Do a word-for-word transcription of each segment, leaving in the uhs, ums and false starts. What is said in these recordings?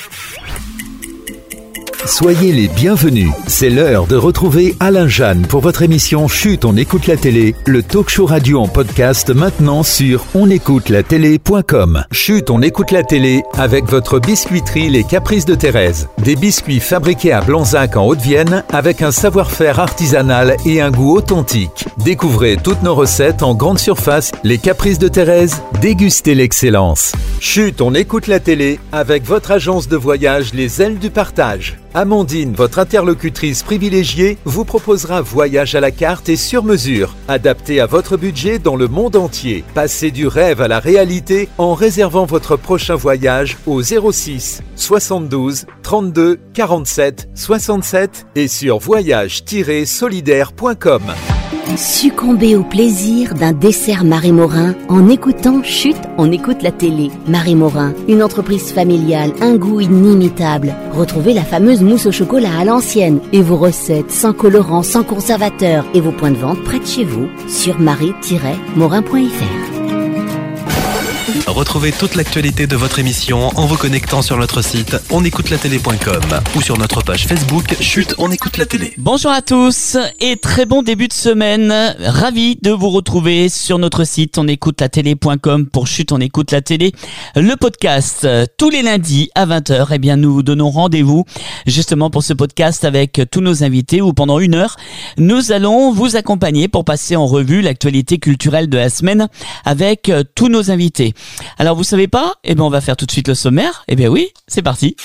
Soyez les bienvenus. C'est l'heure de retrouver Alain Jeanne pour votre émission Chut, on écoute la télé, le talk show radio en podcast maintenant sur on écoute la télé point com. Chut, on écoute la télé avec votre biscuiterie Les Caprices de Thérèse. Des biscuits fabriqués à Blanzac en Haute-Vienne avec un savoir-faire artisanal et un goût authentique. Découvrez toutes nos recettes en grande surface. Les Caprices de Thérèse, dégustez l'excellence. Chut, on écoute la télé avec votre agence de voyage Les Ailes du Partage. Amandine, votre interlocutrice privilégiée, vous proposera voyage à la carte et sur mesure, adapté à votre budget dans le monde entier. Passez du rêve à la réalité en réservant votre prochain voyage au zéro six soixante-douze trente-deux quarante-sept soixante-sept et sur voyage tiret solidaire point com. Succombez au plaisir d'un dessert Marie Morin en écoutant Chut, on écoute la télé. Marie Morin, une entreprise familiale, un goût inimitable. Retrouvez la fameuse mousse au chocolat à l'ancienne et vos recettes sans colorant, sans conservateur et vos points de vente près de chez vous sur marie tiret morin point f r. Retrouvez toute l'actualité de votre émission en vous connectant sur notre site on écoute la télé point com ou sur notre page Facebook Chut, on écoute la télé. Bonjour à tous et très bon début de semaine. Ravi de vous retrouver sur notre site on écoute la télé point com pour Chut, on écoute la télé. Le podcast tous les lundis à vingt heures. Eh bien, nous vous donnons rendez-vous justement pour ce podcast avec tous nos invités où pendant une heure, nous allons vous accompagner pour passer en revue l'actualité culturelle de la semaine avec tous nos invités. Alors vous savez pas? Eh bien on va faire tout de suite le sommaire. Eh bien oui, c'est parti.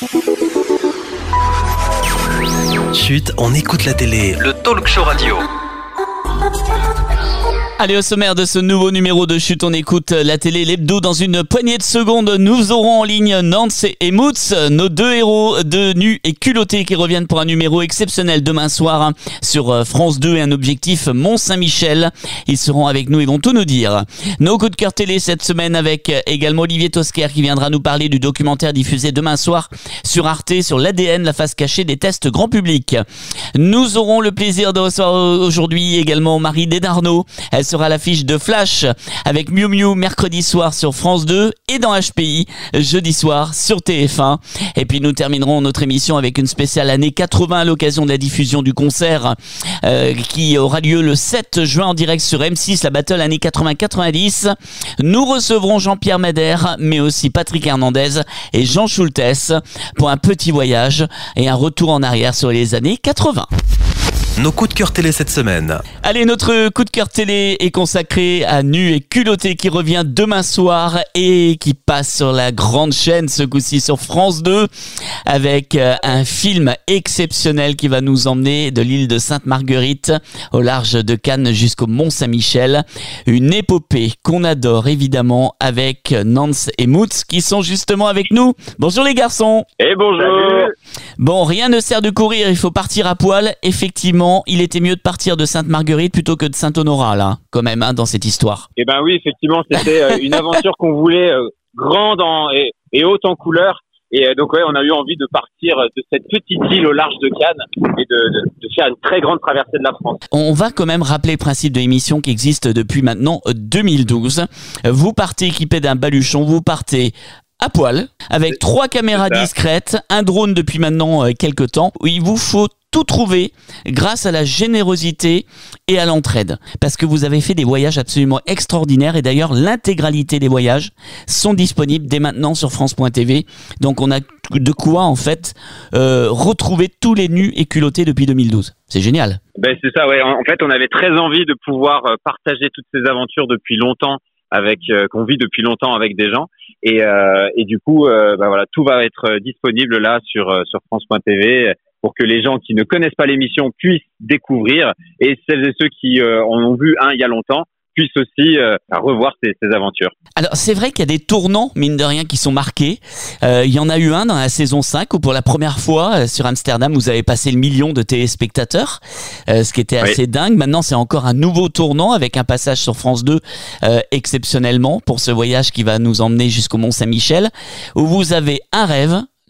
Chut, on écoute la télé, le talk show radio. Allez, au sommaire de ce nouveau numéro de Chut, on écoute la télé, l'hebdo. Dans une poignée de secondes, nous aurons en ligne Nance et Moots, nos deux héros de nus et culottés qui reviennent pour un numéro exceptionnel demain soir hein, sur France deux et un objectif Mont-Saint-Michel. Ils seront avec nous, ils vont tout nous dire. Nos coups de cœur télé cette semaine avec également Olivier Tosquer qui viendra nous parler du documentaire diffusé demain soir sur Arte sur l'A D N, la face cachée des tests grand public. Nous aurons le plaisir de recevoir aujourd'hui également Marie Desdarnaud. Elle sera à l'affiche de Flash avec Miu Miu mercredi soir sur France deux et dans H P I jeudi soir sur T F un. Et puis nous terminerons notre émission avec une spéciale année quatre-vingts à l'occasion de la diffusion du concert euh, qui aura lieu le sept juin en direct sur M six, la battle année quatre-vingts quatre-vingt-dix. Nous recevrons Jean-Pierre Madère mais aussi Patrick Hernandez et Jean Schultes pour un petit voyage et un retour en arrière sur les années quatre-vingts. Nos coups de cœur télé cette semaine. Allez, notre coup de cœur télé est consacré à Nu et Culotté qui revient demain soir et qui passe sur la grande chaîne, ce coup-ci sur France deux, avec un film exceptionnel qui va nous emmener de l'île de Sainte-Marguerite au large de Cannes jusqu'au Mont-Saint-Michel. Une épopée qu'on adore évidemment avec Nance et Moots qui sont justement avec nous. Bonjour les garçons. Et bonjour. Salut. Bon, rien ne sert de courir, il faut partir à poil. Effectivement, il était mieux de partir de Sainte-Marguerite plutôt que de Saint-Honorat, là, quand même, hein, dans cette histoire. Eh ben oui, effectivement, c'était euh, une aventure qu'on voulait euh, grande en, et, et haute en couleur. Et euh, donc, ouais, on a eu envie de partir de cette petite île au large de Cannes et de, de, de faire une très grande traversée de la France. On va quand même rappeler le principe de l'émission qui existe depuis maintenant deux mille douze. Vous partez équipé d'un baluchon, vous partez à poil, avec trois caméras discrètes, un drone depuis maintenant euh, quelques temps, où il vous faut tout trouver grâce à la générosité et à l'entraide. Parce que vous avez fait des voyages absolument extraordinaires et d'ailleurs l'intégralité des voyages sont disponibles dès maintenant sur France point T V. Donc on a de quoi en fait euh, retrouver tous les nus et culottés depuis deux mille douze. C'est génial. Ben c'est ça, ouais. En fait, on avait très envie de pouvoir partager toutes ces aventures depuis longtemps. Avec euh, qu'on vit depuis longtemps avec des gens et euh, et du coup euh, bah voilà, tout va être disponible là sur euh, sur France point T V pour que les gens qui ne connaissent pas l'émission puissent découvrir et celles et ceux qui euh, en ont vu un il y a longtemps puissent aussi euh, revoir ces, ces aventures. Alors c'est vrai qu'il y a des tournants mine de rien qui sont marqués. Euh, il y en a eu un dans la saison cinq où pour la première fois euh, sur Amsterdam vous avez passé le million de téléspectateurs, euh, ce qui était assez oui. dingue. Maintenant c'est encore un nouveau tournant avec un passage sur France deux euh, exceptionnellement pour ce voyage qui va nous emmener jusqu'au Mont-Saint-Michel où vous avez un rêve,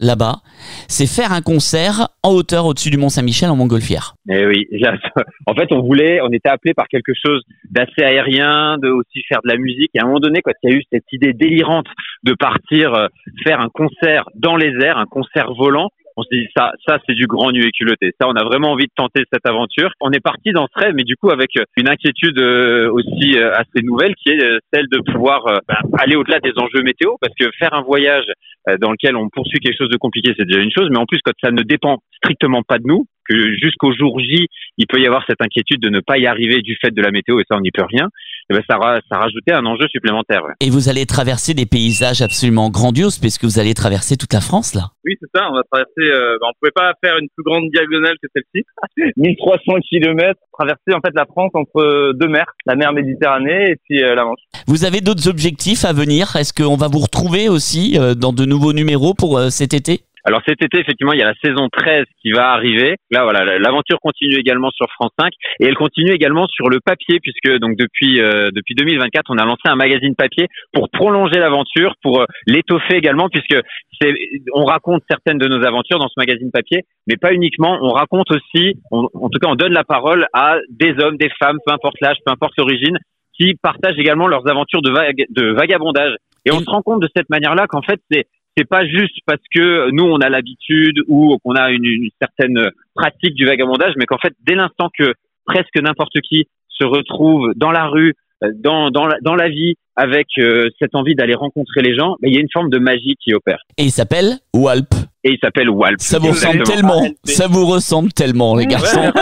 là-bas, c'est faire un concert en hauteur au-dessus du Mont-Saint-Michel en montgolfière. Eh oui, en fait, on voulait, on était appelé par quelque chose d'assez aérien, de aussi faire de la musique. Et à un moment donné, quand il y a eu cette idée délirante de partir euh, faire un concert dans les airs, un concert volant, on s'est dit ça, ça c'est du grand nu et culotté. Ça, on a vraiment envie de tenter cette aventure. On est parti dans ce rêve, mais du coup avec une inquiétude euh, aussi euh, assez nouvelle, qui est euh, celle de pouvoir euh, bah, aller au-delà des enjeux météo, parce que faire un voyage euh, dans lequel on poursuit quelque chose de compliqué, c'est déjà une chose, mais en plus quand ça ne dépend strictement pas de nous, que jusqu'au jour J, il peut y avoir cette inquiétude de ne pas y arriver du fait de la météo, et ça on n'y peut rien, et ben ça, ça rajoutait un enjeu supplémentaire. Ouais. Et vous allez traverser des paysages absolument grandioses, puisque vous allez traverser toute la France là. Oui, c'est ça, on va traverser, euh, bah, on pouvait pas faire une plus grande diagonale que celle-ci. mille trois cents kilomètres, traverser en fait la France entre deux mers, la mer Méditerranée et puis euh, la Manche. Vous avez d'autres objectifs à venir? Est-ce qu'on va vous retrouver aussi euh, dans de nouveaux numéros pour euh, cet été? Alors cet été, effectivement, il y a la saison treize qui va arriver. Là, voilà, l'aventure continue également sur France cinq et elle continue également sur le papier, puisque donc depuis euh, depuis deux mille vingt-quatre, on a lancé un magazine papier pour prolonger l'aventure, pour euh, l'étoffer également, puisque c'est, on raconte certaines de nos aventures dans ce magazine papier, mais pas uniquement. On raconte aussi, on, en tout cas, on donne la parole à des hommes, des femmes, peu importe l'âge, peu importe l'origine, qui partagent également leurs aventures de, vague, de vagabondage. Et on se rend compte de cette manière-là qu'en fait, c'est c'est pas juste parce que nous on a l'habitude ou qu'on a une, une certaine pratique du vagabondage, mais qu'en fait dès l'instant que presque n'importe qui se retrouve dans la rue, dans dans la, dans la vie avec euh, cette envie d'aller rencontrer les gens, ben, il y a une forme de magie qui opère. Et il s'appelle Walp. Et il s'appelle Walp. Ça vous ressemble tellement, ça vous ressemble tellement les garçons.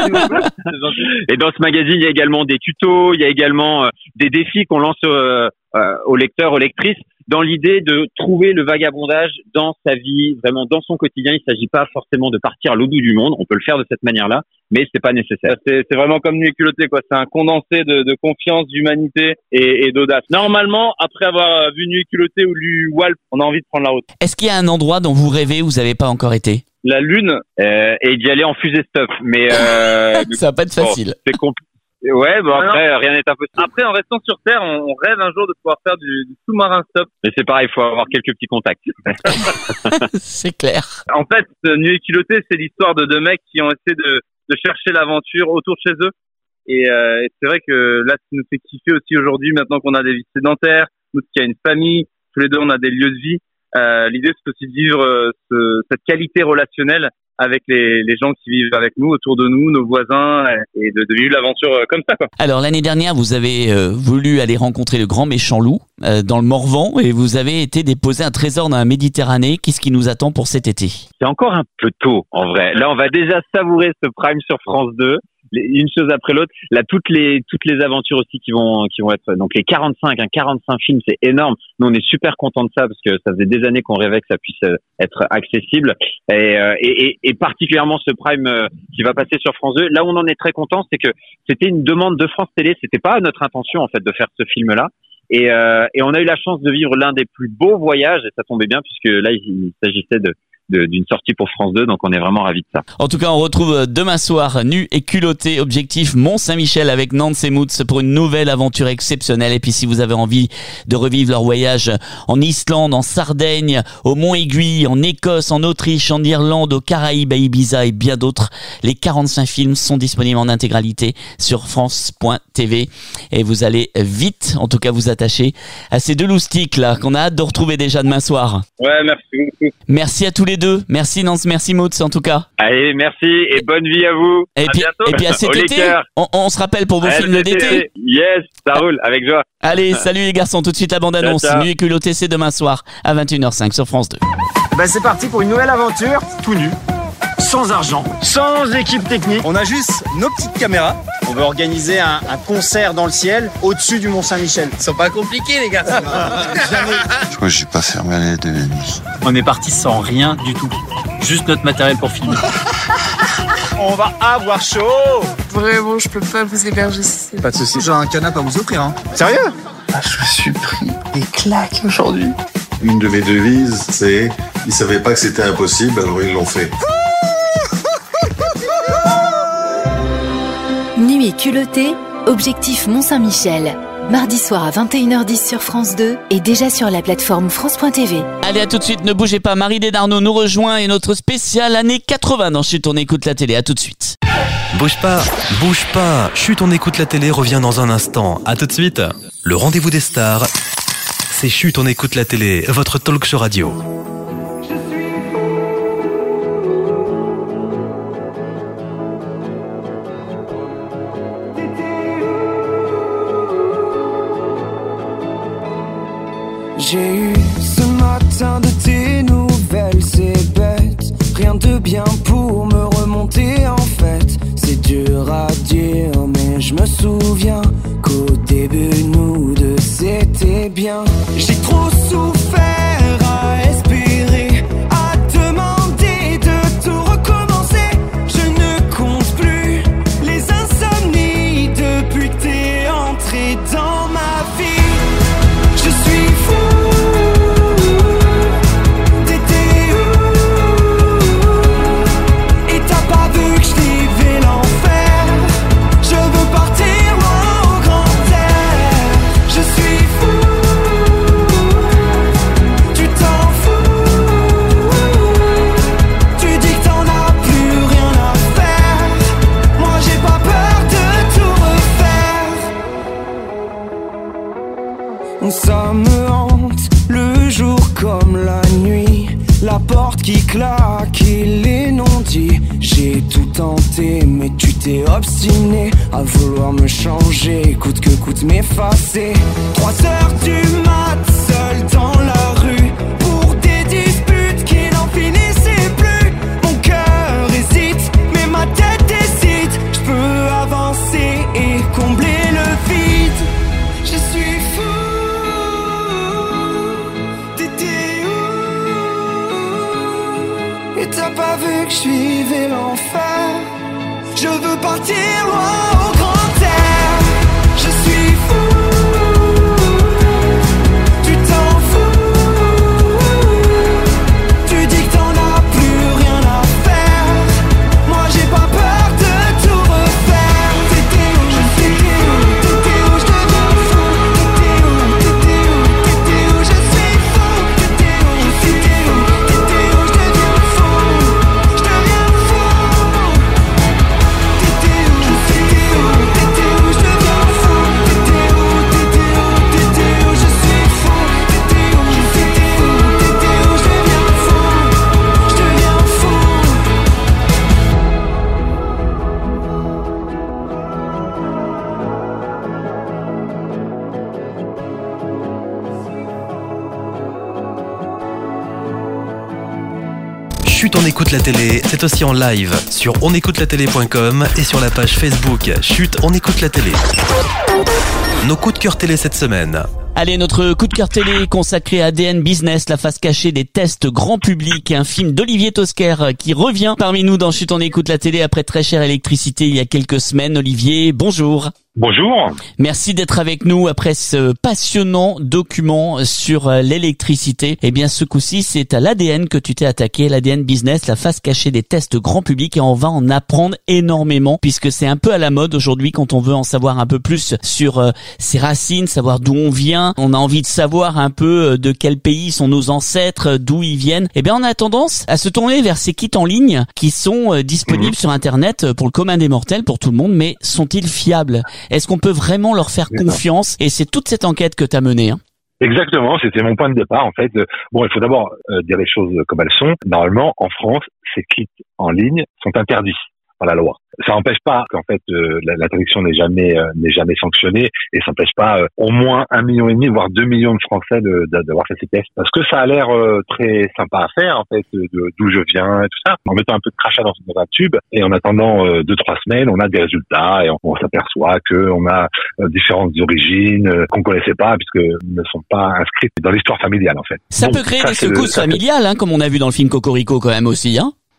Et dans ce magazine, il y a également des tutos, il y a également euh, des défis qu'on lance euh, euh, aux lecteurs, aux lectrices, dans l'idée de trouver le vagabondage dans sa vie, vraiment dans son quotidien. Il ne s'agit pas forcément de partir à l'autre bout du monde. On peut le faire de cette manière-là, mais c'est pas nécessaire. C'est, c'est vraiment comme Nu et culotté, quoi. C'est un condensé de, de confiance, d'humanité et, et d'audace. Normalement, après avoir vu Nu et culotté ou lu Walp, on a envie de prendre la route. Est-ce qu'il y a un endroit dont vous rêvez où vous n'avez pas encore été? La Lune. Euh, et d'y aller en fusée stop. Mais euh, ça va pas être facile. Bon, c'est compliqué. Ouais, bon après, non. Rien n'est impossible. Après, en restant sur Terre, on, on rêve un jour de pouvoir faire du, du sous-marin stop. Mais c'est pareil, il faut avoir quelques petits contacts. C'est clair. En fait, Nu et culotté, c'est l'histoire de deux mecs qui ont essayé de, de chercher l'aventure autour de chez eux. Et, euh, et c'est vrai que là, ça nous fait kiffer aussi aujourd'hui, maintenant qu'on a des vies sédentaires, nous qui a une famille, tous les deux, on a des lieux de vie. Euh, l'idée, c'est aussi de vivre euh, ce, cette qualité relationnelle avec les, les gens qui vivent avec nous, autour de nous, nos voisins, et de, de vivre l'aventure comme ça, quoi. Alors, l'année dernière, vous avez euh, voulu aller rencontrer le grand méchant loup euh, dans le Morvan, et vous avez été déposer un trésor dans la Méditerranée. Qu'est-ce qui nous attend pour cet été? C'est encore un peu tôt, en vrai. Là, on va déjà savourer ce prime sur France deux. Une chose après l'autre, là toutes les toutes les aventures aussi qui vont qui vont être donc les quarante-cinq, hein, quarante-cinq films, c'est énorme. Nous on est super contents de ça parce que ça faisait des années qu'on rêvait que ça puisse être accessible et et, et, et particulièrement ce prime qui va passer sur France deux. Là où on en est très content, c'est que c'était une demande de France Télé, c'était pas notre intention en fait de faire ce film là. Et euh, et on a eu la chance de vivre l'un des plus beaux voyages et ça tombait bien puisque là il, il s'agissait de De, d'une sortie pour France deux, donc on est vraiment ravis de ça. En tout cas, on retrouve demain soir Nu et culotté, objectif Mont-Saint-Michel avec Nance et Moots pour une nouvelle aventure exceptionnelle. Et puis si vous avez envie de revivre leur voyage en Islande, en Sardaigne, au Mont-Aiguille, en Écosse, en Autriche, en Irlande, aux Caraïbes, à Ibiza et bien d'autres, les quarante-cinq films sont disponibles en intégralité sur france point t v et vous allez vite, en tout cas vous attacher à ces deux loustiques là qu'on a hâte de retrouver déjà demain soir. Ouais, merci beaucoup. Merci à tous les deux. Merci Nance, merci Moots en tout cas. Allez, merci et bonne vie à vous. Et à puis, bientôt. et puis à cet été, on, on se rappelle pour vos Allez, films d'été. Yes, ça roule, avec joie. Allez, salut les garçons, tout de suite la bande-annonce. Ciao, ciao. Nu et culotté, c'est demain soir à vingt et une heures cinq sur France deux. Bah c'est parti pour une nouvelle aventure, tout nu, sans argent, sans équipe technique. On a juste nos petites caméras. On veut organiser un, un concert dans le ciel au-dessus du Mont-Saint-Michel. Ils sont pas compliqués les gars. Je crois que j'ai pas fermé les deux nuits. On est parti sans rien du tout. Juste notre matériel pour filmer. On va avoir chaud. Vraiment, je peux pas vous héberger ici. Pas de soucis. J'ai un canapé à vous offrir. Hein. Sérieux? Ah, je me suis pris des claques aujourd'hui. Une de mes devises, c'est ils savaient pas que c'était impossible, alors ils l'ont fait. Nu et culotté, objectif Mont-Saint-Michel. mardi soir à vingt et une heures dix sur France deux et déjà sur la plateforme France point T V. Allez, à tout de suite, ne bougez pas. Marie Desdarnaud nous rejoint et notre spécial années quatre-vingts dans Chut, on écoute la télé. À tout de suite. Bouge pas, bouge pas. Chut, on écoute la télé revient dans un instant. À tout de suite. Le rendez-vous des stars. C'est Chut, on écoute la télé, votre talk show radio. J'ai eu ce matin de tes nouvelles, c'est bête. Rien de bien pour me remonter en fait. C'est dur à dire, mais je me souviens qu'au début nous deux c'était bien. J'ai trop souffert à espérer, à demander de tout recommencer. Je ne compte plus les insomnies depuis que t'es entré dans ma vie. Je suis fou. Ça me hante, le jour comme la nuit. La porte qui claque et les non-dits. J'ai tout tenté mais tu t'es obstiné à vouloir me changer, coûte que coûte m'effacer. Trois heures du mat, seul dans la rue, pour des disputes qui n'en finissaient plus. Mon cœur hésite mais ma tête décide. Je peux avancer et combler le vide. Je suis fou. Et t'as pas vu que je suivais l'enfer. Je veux partir loin au grand air. Je suis fou. Tu t'en fous. Tu dis que t'en as plus rien à faire. Moi j'ai pas peur de tout refaire. T'étais où, je suis où, t'étais où, je deviens fou. T'étais où, t'étais où, t'étais où, je suis fou. T'étais où, je suis où, t'étais où, je deviens fou. Chut, on écoute la télé, c'est aussi en live sur on écoute la télé point com et sur la page Facebook Chut, on écoute la télé. Nos coups de cœur télé cette semaine. Allez, notre coup de cœur télé consacré à A D N Business, la face cachée des tests grand public, un film d'Olivier Tosquer qui revient parmi nous dans Chut, on écoute la télé après Très chère électricité il y a quelques semaines. Olivier, bonjour. Bonjour. Merci d'être avec nous après ce passionnant document sur l'électricité. Eh bien, ce coup-ci, c'est à l'A D N que tu t'es attaqué, l'A D N Business, la face cachée des tests grand public, et on va en apprendre énormément puisque c'est un peu à la mode aujourd'hui quand on veut en savoir un peu plus sur euh, ses racines, savoir d'où on vient. On a envie de savoir un peu de quel pays sont nos ancêtres, d'où ils viennent. Eh bien, on a tendance à se tourner vers ces kits en ligne qui sont euh, disponibles mmh. sur Internet pour le commun des mortels, pour tout le monde, mais sont-ils fiables ? Est-ce qu'on peut vraiment leur faire confiance ? Et c'est toute cette enquête que tu as menée. Hein. Exactement, c'était mon point de départ en fait. Bon, il faut d'abord euh, dire les choses comme elles sont. Normalement, en France, ces kits en ligne sont interdits par la loi. Ça n'empêche pas qu'en fait euh, l'interdiction n'est jamais euh, n'est jamais sanctionnée, et ça n'empêche pas euh, au moins un million et demi voire deux millions de Français de, de, d'avoir fait ces tests, parce que ça a l'air euh, très sympa à faire en fait, de, d'où je viens et tout ça, en mettant un peu de crachat dans, dans un tube, et en attendant euh, deux trois semaines, on a des résultats et on, on s'aperçoit que on a euh, différentes origines euh, qu'on connaissait pas puisque ne sont pas inscrites dans l'histoire familiale en fait. Ça Donc, peut créer ça, des secousses familiales, hein, comme on a vu dans le film Cocorico quand même aussi, hein.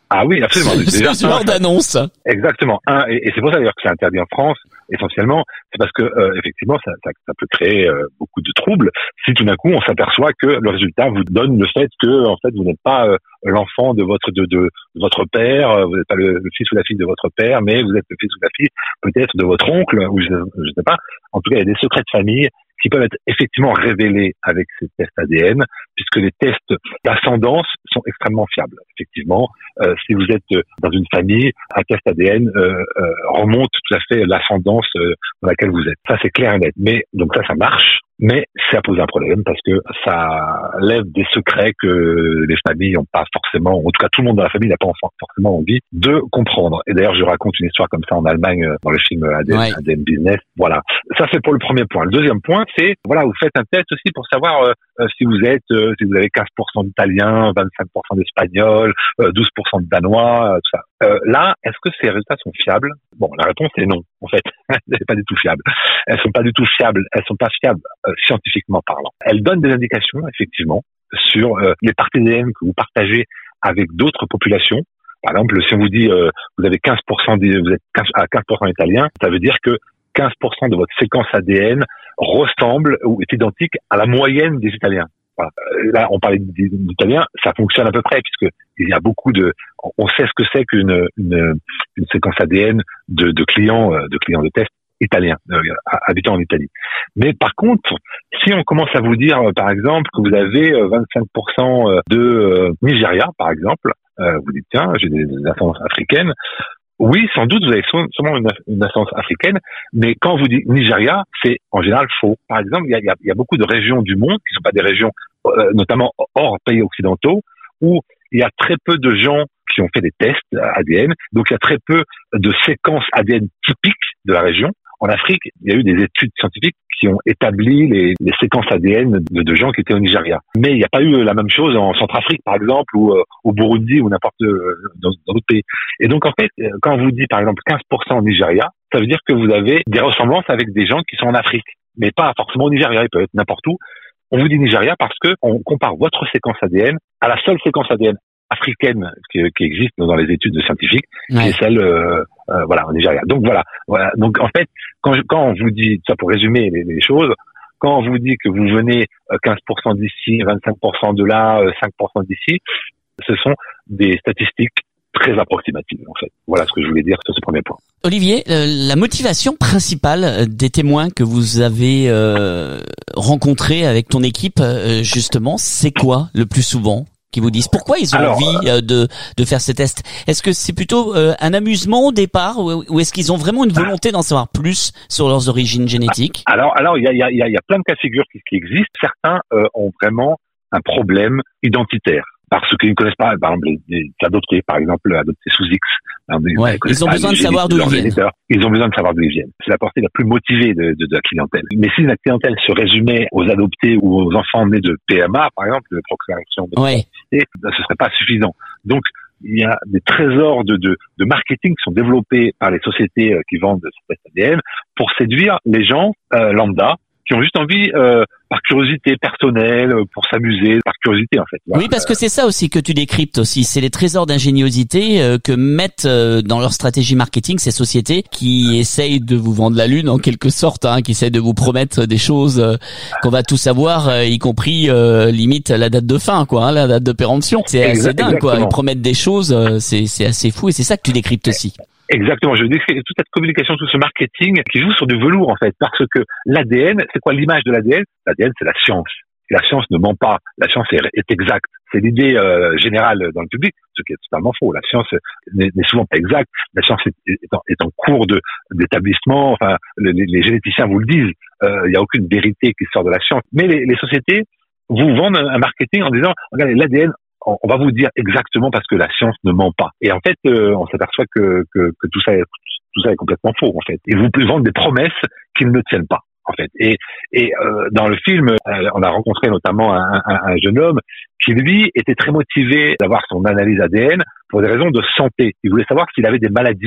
Ah oui, absolument. Ce, ce genre d'annonce. Exactement. Un, et, et c'est pour ça d'ailleurs que c'est interdit en France, essentiellement, c'est parce que euh, effectivement, ça, ça, ça peut créer euh, beaucoup de troubles si tout d'un coup on s'aperçoit que le résultat vous donne le fait que en fait vous n'êtes pas euh, l'enfant de votre de, de, de votre père, euh, vous n'êtes pas le, le fils ou la fille de votre père, mais vous êtes le fils ou la fille peut-être de votre oncle, ou je ne sais pas. En tout cas, il y a des secrets de famille qui peuvent être effectivement révélés avec ces tests A D N, puisque les tests d'ascendance sont extrêmement fiables. Effectivement, euh, si vous êtes dans une famille, un test A D N euh, euh, remonte tout à fait l'ascendance euh, dans laquelle vous êtes. Ça, c'est clair et net. Mais donc ça, ça marche. Mais ça pose un problème parce que ça lève des secrets que les familles n'ont pas forcément, en tout cas tout le monde dans la famille n'a pas forcément envie de comprendre. Et d'ailleurs, je raconte une histoire comme ça en Allemagne dans le film A D N, ouais. A D N Business. Voilà. Ça, c'est pour le premier point. Le deuxième point, c'est, voilà, vous faites un test aussi pour savoir euh, si vous êtes, euh, si vous avez quinze pour cent d'italien, vingt-cinq pour cent d'espagnol, euh, douze pour cent de danois, euh, tout ça. Euh, là, est-ce que ces résultats sont fiables? Bon, la réponse est non, en fait. Elles sont pas du tout fiables. Elles sont pas du tout fiables. Elles sont pas fiables euh, scientifiquement parlant. Elles donnent des indications, effectivement, sur euh, les parties D N que vous partagez avec d'autres populations. Par exemple, si on vous dit euh, vous avez quinze pour cent, vous êtes à quinze pour cent italien, ça veut dire que quinze pour cent de votre séquence A D N ressemble ou est identique à la moyenne des Italiens. Voilà. Là, on parlait d'italien, ça fonctionne à peu près puisque il y a beaucoup de, on sait ce que c'est qu'une une, une séquence A D N de, de clients, de clients de test italiens, euh, habitant en Italie. Mais par contre, si on commence à vous dire, euh, par exemple, que vous avez euh, vingt-cinq pour cent de euh, Nigeria, par exemple, euh, vous dites tiens, j'ai des, des ascendances africaines. Oui, sans doute, vous avez sûrement une, une ascendance africaine, mais quand vous dites Nigeria, c'est en général faux. Par exemple, il y a, il y a, il y a beaucoup de régions du monde qui ne sont pas des régions, euh, notamment hors pays occidentaux, où il y a très peu de gens qui ont fait des tests A D N, donc il y a très peu de séquences A D N typiques de la région. En Afrique, il y a eu des études scientifiques qui ont établi les, les séquences A D N de, de gens qui étaient au Nigeria. Mais il n'y a pas eu la même chose en Centrafrique, par exemple, ou euh, au Burundi, ou n'importe euh, dans, dans d'autres pays. Et donc, en fait, quand on vous dit, par exemple, quinze pour cent au Nigeria, ça veut dire que vous avez des ressemblances avec des gens qui sont en Afrique, mais pas forcément au Nigeria, ils peuvent être n'importe où. On vous dit Nigeria parce que on compare votre séquence A D N à la seule séquence A D N africaine qui, qui existe dans les études de scientifiques, ouais. Qui est celle, euh, euh, voilà, en Nigeria. Donc voilà, voilà. Donc en fait, quand, je, quand on vous dit, ça pour résumer les, les choses, quand on vous dit que vous venez quinze pour cent d'ici, vingt-cinq pour cent de là, cinq pour cent d'ici, ce sont des statistiques très approximatives, en fait. Voilà ce que je voulais dire sur ce premier point. Olivier, euh, la motivation principale des témoins que vous avez euh, rencontrés avec ton équipe, euh, justement, c'est quoi le plus souvent? Qui vous disent pourquoi ils ont Alors, envie euh, de de faire ces tests. Est-ce que c'est plutôt euh, un amusement au départ ou, ou est-ce qu'ils ont vraiment une volonté d'en savoir plus sur leurs origines génétiques? Alors alors il y a il y a il y a plein de cas de figure qui, qui existent. Certains euh, ont vraiment un problème identitaire parce qu'ils ne connaissent pas, par exemple, il y a d'autres qui, par exemple, adoptés sous X. Ouais, ils ont besoin de savoir d'où ils viennent. Ils ont besoin de savoir d'où ils viennent. C'est la portée la plus motivée de, de, de la clientèle. Mais si la clientèle se résumait aux adoptés ou aux enfants nés de P M A, par exemple, de procréation de ouais. ce serait pas suffisant. Donc, il y a des trésors de, de, de marketing qui sont développés par les sociétés qui vendent ces tests A D N pour séduire les gens euh, lambda qui ont juste envie, euh, par curiosité personnelle, pour s'amuser, par curiosité en fait. Voilà. Oui, parce que c'est ça aussi que tu décryptes aussi, c'est les trésors d'ingéniosité euh, que mettent euh, dans leur stratégie marketing ces sociétés qui essayent de vous vendre la lune en quelque sorte, hein, qui essayent de vous promettre des choses euh, qu'on va tout savoir, euh, y compris euh, limite la date de fin, quoi, hein, la date de péremption. C'est exact, assez dingue, exactement. Quoi. Ils promettent des choses, euh, c'est c'est assez fou et c'est ça que tu décryptes aussi. Exactement, je décris toute cette communication, tout ce marketing qui joue sur du velours en fait, parce que l'A D N, c'est quoi l'image de l'A D N? L'A D N, c'est la science. Et la science ne ment pas, la science est, est exacte. C'est l'idée euh, générale dans le public, ce qui est totalement faux. La science n'est, n'est souvent pas exacte. La science est, est, en, est en cours de d'établissement. Enfin, les, les généticiens vous le disent. Euh, il n'y a aucune vérité qui sort de la science. Mais les, les sociétés vous vendent un marketing en disant, regardez, l'A D N, on va vous dire exactement parce que la science ne ment pas. Et en fait, euh, on s'aperçoit que, que, que tout ça est, tout ça est complètement faux, en fait. Ils vous vendent des promesses qu'ils ne tiennent pas, en fait. Et, et euh, dans le film, euh, on a rencontré notamment un, un, un jeune homme qui, lui, était très motivé d'avoir son analyse A D N pour des raisons de santé. Il voulait savoir s'il avait des maladies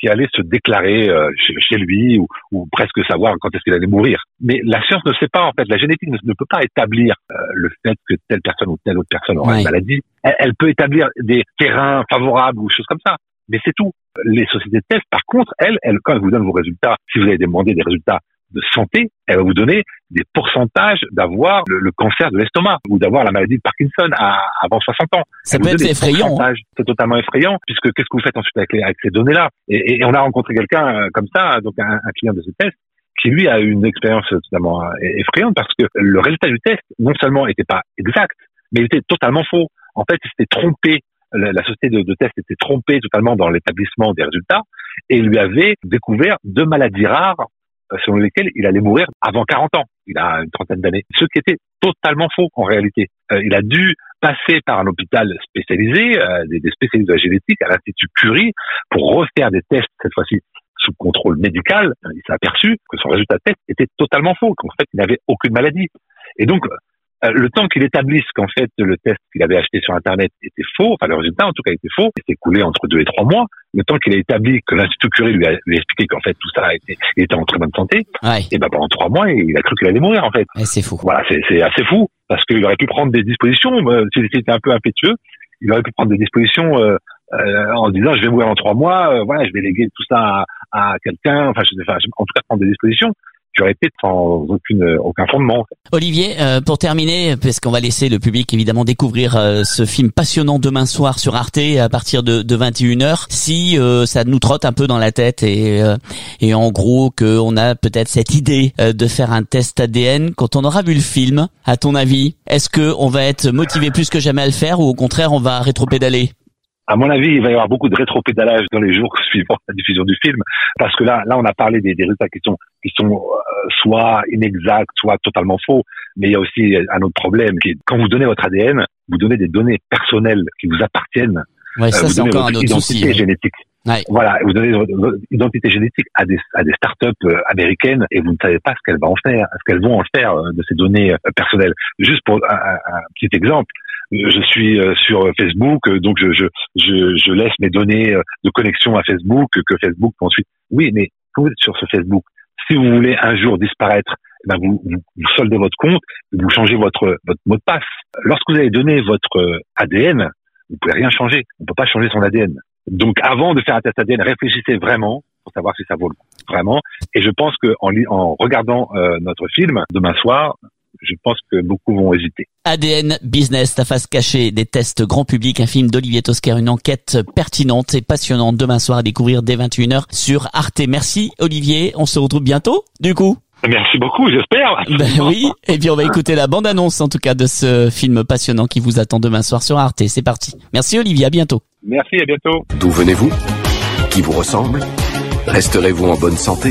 qui allait se déclarer euh, chez, chez lui ou, ou presque savoir quand est-ce qu'il allait mourir. Mais la science ne sait pas, en fait. La génétique ne, ne peut pas établir euh, le fait que telle personne ou telle autre personne aura ouais. une maladie. Elle, elle peut établir des terrains favorables ou choses comme ça. Mais c'est tout. Les sociétés de tests, par contre, elles, elles, quand elles vous donnent vos résultats, si vous avez demandé des résultats de santé, elle va vous donner des pourcentages d'avoir le, le cancer de l'estomac ou d'avoir la maladie de Parkinson à, avant soixante ans. Ça peut être effrayant. Hein. C'est totalement effrayant, puisque qu'est-ce que vous faites ensuite avec, les, avec ces données-là et, et on a rencontré quelqu'un euh, comme ça, donc un, un client de ce test, qui lui a eu une expérience totalement euh, effrayante parce que le résultat du test, non seulement n'était pas exact, mais il était totalement faux. En fait, il s'était trompé. La, la société de, de test était trompée totalement dans l'établissement des résultats et il lui avait découvert deux maladies rares selon lesquels il allait mourir avant quarante ans. Il a une trentaine d'années. Ce qui était totalement faux en réalité. Euh, il a dû passer par un hôpital spécialisé, euh, des, des spécialistes de la génétique, à l'Institut Curie, pour refaire des tests, cette fois-ci sous contrôle médical. Il s'est aperçu que son résultat de test était totalement faux, qu'en fait il n'avait aucune maladie. Et donc, euh, le temps qu'il établisse qu'en fait le test qu'il avait acheté sur Internet était faux, enfin le résultat en tout cas était faux, il s'est écoulé entre deux et trois mois. Le temps qu'il a établi que l'Institut Curie lui a, lui a expliqué qu'en fait tout ça était, était en très bonne santé, ouais. et ben pendant trois mois il a cru qu'il allait mourir en fait. Et c'est fou. Voilà, c'est, c'est assez fou parce qu'il aurait pu prendre des dispositions. Euh, s'il était un peu impétueux, il aurait pu prendre des dispositions euh, euh, en disant je vais mourir en trois mois, euh, voilà, je vais léguer tout ça à, à quelqu'un. Enfin, je, enfin, en tout cas prendre des dispositions qui auraient été sans aucune aucun fondement. Olivier, euh, pour terminer, parce qu'on va laisser le public évidemment découvrir euh, ce film passionnant demain soir sur Arte à partir de, de vingt et une heures. Si euh, ça nous trotte un peu dans la tête et euh, et en gros que on a peut-être cette idée euh, de faire un test A D N quand on aura vu le film, à ton avis, est-ce que on va être motivé plus que jamais à le faire ou au contraire on va rétropédaler? À mon avis, il va y avoir beaucoup de rétropédalage dans les jours suivant la diffusion du film, parce que là, là, on a parlé des, des résultats qui sont, qui sont euh, soit inexacts, soit totalement faux. Mais il y a aussi un autre problème, qui est quand vous donnez votre A D N, vous donnez des données personnelles qui vous appartiennent. Ouais, ça, euh, vous c'est donnez encore votre un autre identité souci. génétique. Ouais. Voilà, vous donnez votre, votre identité génétique à des, à des startups euh, américaines et vous ne savez pas ce qu'elles vont en faire, ce qu'elles vont en faire euh, de ces données euh, personnelles. Juste pour un, un, un petit exemple. Je suis sur Facebook, donc je, je, je, je laisse mes données de connexion à Facebook que Facebook ensuite. Oui, mais quand vous êtes sur ce Facebook, si vous voulez un jour disparaître, eh ben vous, vous, vous soldez votre compte, vous changez votre, votre mot de passe. Lorsque vous avez donné votre A D N, vous pouvez rien changer. On peut pas changer son A D N. Donc, avant de faire un test A D N, réfléchissez vraiment pour savoir si ça vaut le coup. Vraiment. Et je pense que en, en regardant euh, notre film demain soir, je pense que beaucoup vont hésiter. A D N Business, ta face cachée des tests grand public, un film d'Olivier Tosquer, une enquête pertinente et passionnante demain soir à découvrir dès vingt et une heures sur Arte. Merci Olivier, on se retrouve bientôt du coup. Merci beaucoup, j'espère. Ben oui, et puis on va écouter la bande-annonce en tout cas de ce film passionnant qui vous attend demain soir sur Arte. C'est parti. Merci Olivier, à bientôt. Merci, à bientôt. D'où venez-vous? Qui vous ressemble? Resterez-vous en bonne santé?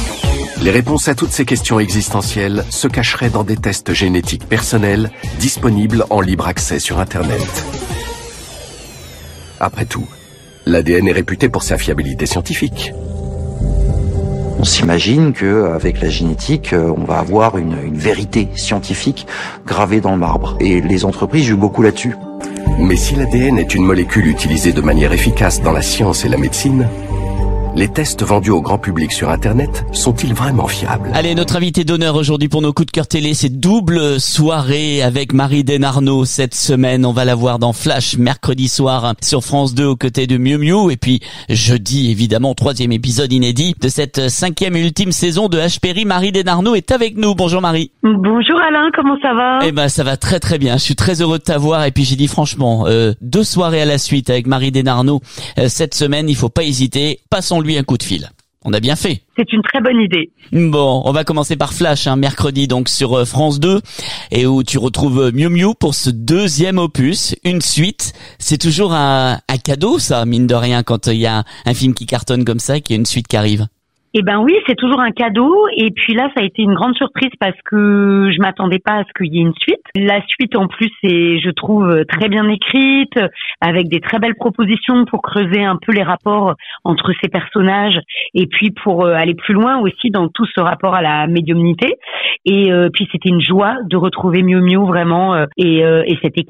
Les réponses à toutes ces questions existentielles se cacheraient dans des tests génétiques personnels disponibles en libre accès sur Internet. Après tout, l'A D N est réputé pour sa fiabilité scientifique. On s'imagine qu'avec la génétique, on va avoir une, une vérité scientifique gravée dans le marbre. Et les entreprises jouent beaucoup là-dessus. Mais si l'A D N est une molécule utilisée de manière efficace dans la science et la médecine, les tests vendus au grand public sur Internet sont-ils vraiment fiables? Allez, notre invité d'honneur aujourd'hui pour nos coups de cœur télé, c'est double soirée avec Marie Desnarnaud cette semaine. On va la voir dans Flash mercredi soir sur France deux aux côtés de Miu Miu. Et puis jeudi, évidemment, troisième épisode inédit de cette cinquième et ultime saison de H. Perry. Marie Desnarnaud est avec nous. Bonjour Marie. Bonjour Alain, comment ça va? Eh ben ça va très très bien. Je suis très heureux de t'avoir. Et puis j'ai dit franchement, euh, deux soirées à la suite avec Marie Desnarnaud euh, cette semaine. Il faut pas hésiter. Passons lui un coup de fil. On a bien fait. C'est une très bonne idée. Bon, on va commencer par Flash, hein, mercredi donc sur France deux, et où tu retrouves Miu Miu pour ce deuxième opus, une suite. C'est toujours un, un cadeau, ça, mine de rien, quand il y a un film qui cartonne comme ça, et qu'il y a une suite qui arrive. Eh ben oui, c'est toujours un cadeau. Et puis là, ça a été une grande surprise parce que je m'attendais pas à ce qu'il y ait une suite. La suite, en plus, est, je trouve, très bien écrite, avec des très belles propositions pour creuser un peu les rapports entre ces personnages et puis pour aller plus loin aussi dans tout ce rapport à la médiumnité. Et euh, puis c'était une joie de retrouver Miu Miu vraiment euh, et, euh, et cette équipe-là.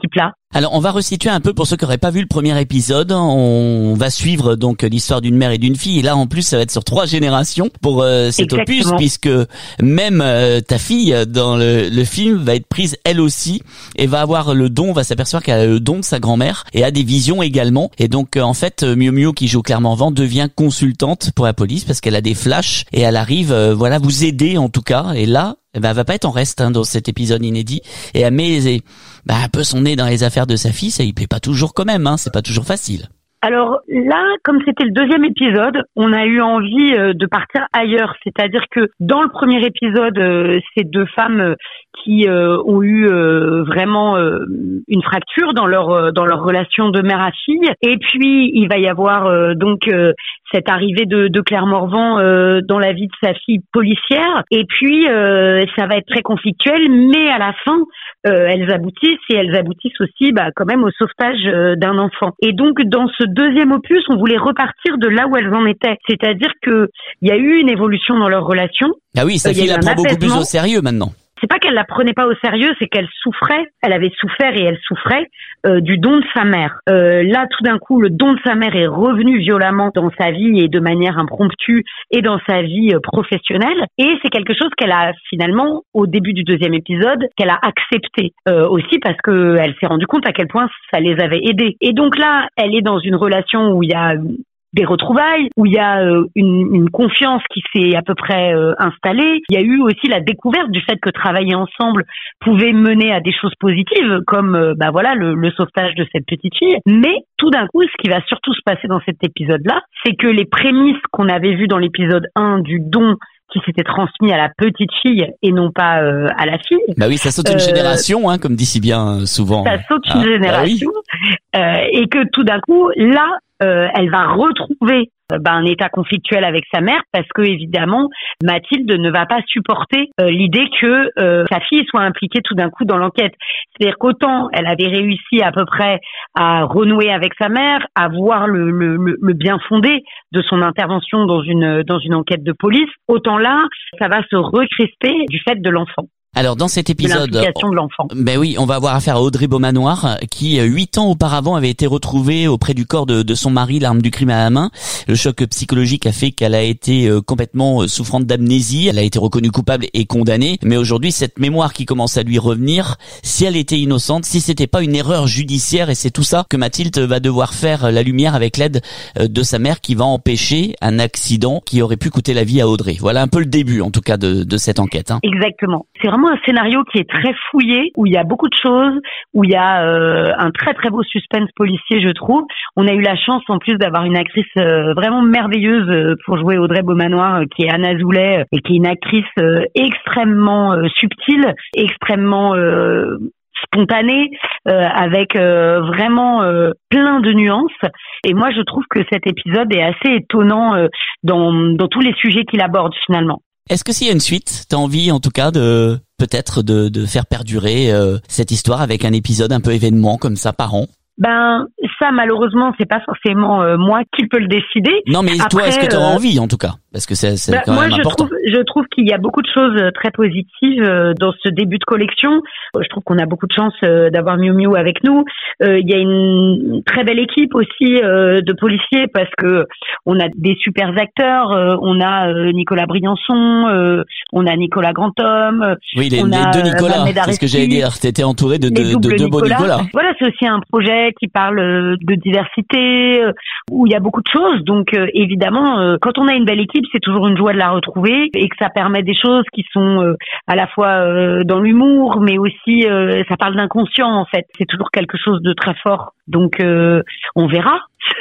Alors, on va resituer un peu pour ceux qui n'auraient pas vu le premier épisode. On va suivre donc l'histoire d'une mère et d'une fille. Et là, en plus, ça va être sur trois générations pour euh, cet Exactement. opus, puisque même euh, ta fille dans le, le film va être prise elle aussi et va avoir le don, va s'apercevoir qu'elle a le don de sa grand-mère et a des visions également. Et donc, euh, en fait, Miu Miu, qui joue Clermont-Vent, devient consultante pour la police parce qu'elle a des flashs et elle arrive, euh, voilà, vous aider en tout cas. Et là, eh ben, elle va pas être en reste hein, dans cet épisode inédit. Et elle met les, bah, un peu son nez dans les affaires de sa fille. Ça y plaît pas toujours quand même. Hein, c'est pas toujours facile. Alors là, comme c'était le deuxième épisode, on a eu envie euh, de partir ailleurs. C'est-à-dire que dans le premier épisode, euh, ces deux femmes euh, qui euh, ont eu euh, vraiment euh, une fracture dans leur euh, dans leur relation de mère à fille. Et puis il va y avoir euh, donc euh, cette arrivée de, de Claire Morvan euh, dans la vie de sa fille policière. Et puis euh, ça va être très conflictuel, mais à la fin, euh, elles aboutissent et elles aboutissent aussi, bah, quand même au sauvetage euh, d'un enfant. Et donc dans ce deuxième opus, on voulait repartir de là où elles en étaient, c'est-à-dire que il y a eu une évolution dans leur relation. Ah oui, sa Euh, il y a fille eu la un prend beaucoup plus apaisement. au sérieux maintenant. C'est pas qu'elle la prenait pas au sérieux, c'est qu'elle souffrait, elle avait souffert et elle souffrait euh, du don de sa mère. Euh, là, tout d'un coup, le don de sa mère est revenu violemment dans sa vie et de manière impromptue et dans sa vie euh, professionnelle. Et c'est quelque chose qu'elle a finalement, au début du deuxième épisode, qu'elle a accepté euh, aussi parce que elle s'est rendue compte à quel point ça les avait aidés. Et donc là, elle est dans une relation où il y a des retrouvailles, où il y a euh, une, une confiance qui s'est à peu près euh, installée. Il y a eu aussi la découverte du fait que travailler ensemble pouvait mener à des choses positives, comme euh, bah voilà le, le sauvetage de cette petite fille. Mais tout d'un coup, ce qui va surtout se passer dans cet épisode-là, c'est que les prémices qu'on avait vues dans l'épisode un du don qui s'était transmis à la petite fille et non pas euh, à la fille. Bah oui, ça saute une Euh, génération, hein, comme dit si bien euh, souvent. Ça saute Ah, une bah oui. génération. Euh, et que tout d'un coup, là, euh, elle va retrouver euh, bah, un état conflictuel avec sa mère parce que évidemment, Mathilde ne va pas supporter euh, l'idée que euh, sa fille soit impliquée tout d'un coup dans l'enquête. C'est-à-dire qu'autant elle avait réussi à peu près à renouer avec sa mère, à voir le, le, le, le bien fondé de son intervention dans une dans une enquête de police, autant là, ça va se recrisper du fait de l'enfant. Alors dans cet De épisode, l'implication de l'enfant. ben oui, on va avoir affaire à Audrey Beaumanoir qui euh, huit ans auparavant avait été retrouvée auprès du corps de, de son mari, l'arme du crime à la main. Le choc psychologique a fait qu'elle a été euh, complètement euh, souffrante d'amnésie. Elle a été reconnue coupable et condamnée. Mais aujourd'hui, cette mémoire qui commence à lui revenir, si elle était innocente, si c'était pas une erreur judiciaire, et c'est tout ça que Mathilde va devoir faire la lumière avec l'aide euh, de sa mère qui va empêcher un accident qui aurait pu coûter la vie à Audrey. Voilà un peu le début, en tout cas, de, de cette enquête. Hein. Exactement. C'est vraiment un scénario qui est très fouillé, où il y a beaucoup de choses, où il y a euh, un très très beau suspense policier, je trouve. On a eu la chance en plus d'avoir une actrice euh, vraiment merveilleuse euh, pour jouer Audrey Beaumanoir, euh, qui est Anna Zoulet, euh, et qui est une actrice euh, extrêmement euh, subtile, extrêmement euh, spontanée, euh, avec euh, vraiment euh, plein de nuances. Et moi, je trouve que cet épisode est assez étonnant euh, dans, dans tous les sujets qu'il aborde finalement. Est-ce que s'il y a une suite, t'as envie en tout cas de peut-être de, de faire perdurer euh, cette histoire avec un épisode un peu événement comme ça par an? Ben ça malheureusement c'est pas forcément euh, moi qui peux le décider. Non mais Après, toi est-ce que tu auras euh, envie en tout cas parce que c'est, c'est bah, quand moi, même je important. Trouve, je trouve qu'il y a beaucoup de choses euh, très positives euh, dans ce début de collection. Euh, Je trouve qu'on a beaucoup de chance euh, d'avoir Miu Miu avec nous. Euh, Il y a une très belle équipe aussi euh, de policiers parce que on a des super acteurs. Euh, on a euh, Nicolas Briançon, euh, on a Nicolas Grandhomme. euh, Oui, les, on les a, deux euh, Nicolas, Mohamed c'est ce que Arefki, j'allais dire. T'étais entouré de, les de, de doubles deux beaux Nicolas. Voilà, c'est aussi un projet qui parle euh, de diversité, euh, où il y a beaucoup de choses. Donc euh, évidemment, euh, quand on a une belle équipe, c'est toujours une joie de la retrouver et que ça permet des choses qui sont euh, à la fois euh, dans l'humour, mais aussi euh, ça parle d'inconscient en fait. C'est toujours quelque chose de très fort. Donc euh, on verra.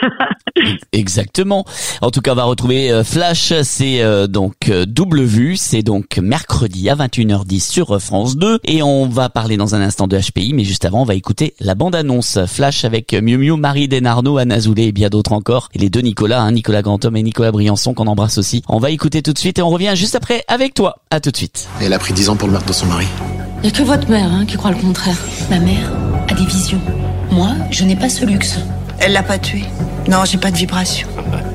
Exactement. En tout cas, on va retrouver euh, Flash, c'est euh, donc euh, double vue, c'est donc mercredi à vingt et une heures dix sur France deux et on va parler dans un instant de H P I, mais juste avant, on va écouter la bande-annonce Flash avec Miu Miu, Marie Denarno, Anna Zoulet et bien d'autres encore, et les deux Nicolas, hein, Nicolas Grandhomme et Nicolas Briançon qu'on embrasse aussi. On va écouter tout de suite et on revient juste après avec toi. À tout de suite. Elle a pris dix ans pour le meurtre de son mari. Il n'y a que votre mère hein, qui croit le contraire. Ma mère a des visions. Moi, je n'ai pas ce luxe. Elle l'a pas tué. Non, j'ai pas de vibration.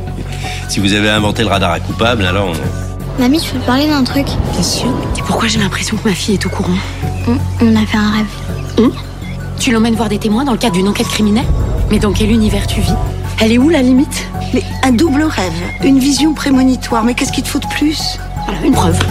Si vous avez inventé le radar à coupable, alors on... Mamie, je peux te parler d'un truc? Bien sûr. Et pourquoi j'ai l'impression que ma fille est au courant? On, on a fait un rêve. Hum Tu l'emmènes voir des témoins dans le cadre d'une enquête criminelle? Mais dans quel univers tu vis? Elle est où la limite? Mais un double rêve, une vision prémonitoire, mais qu'est-ce qu'il te faut de plus? Voilà, une preuve.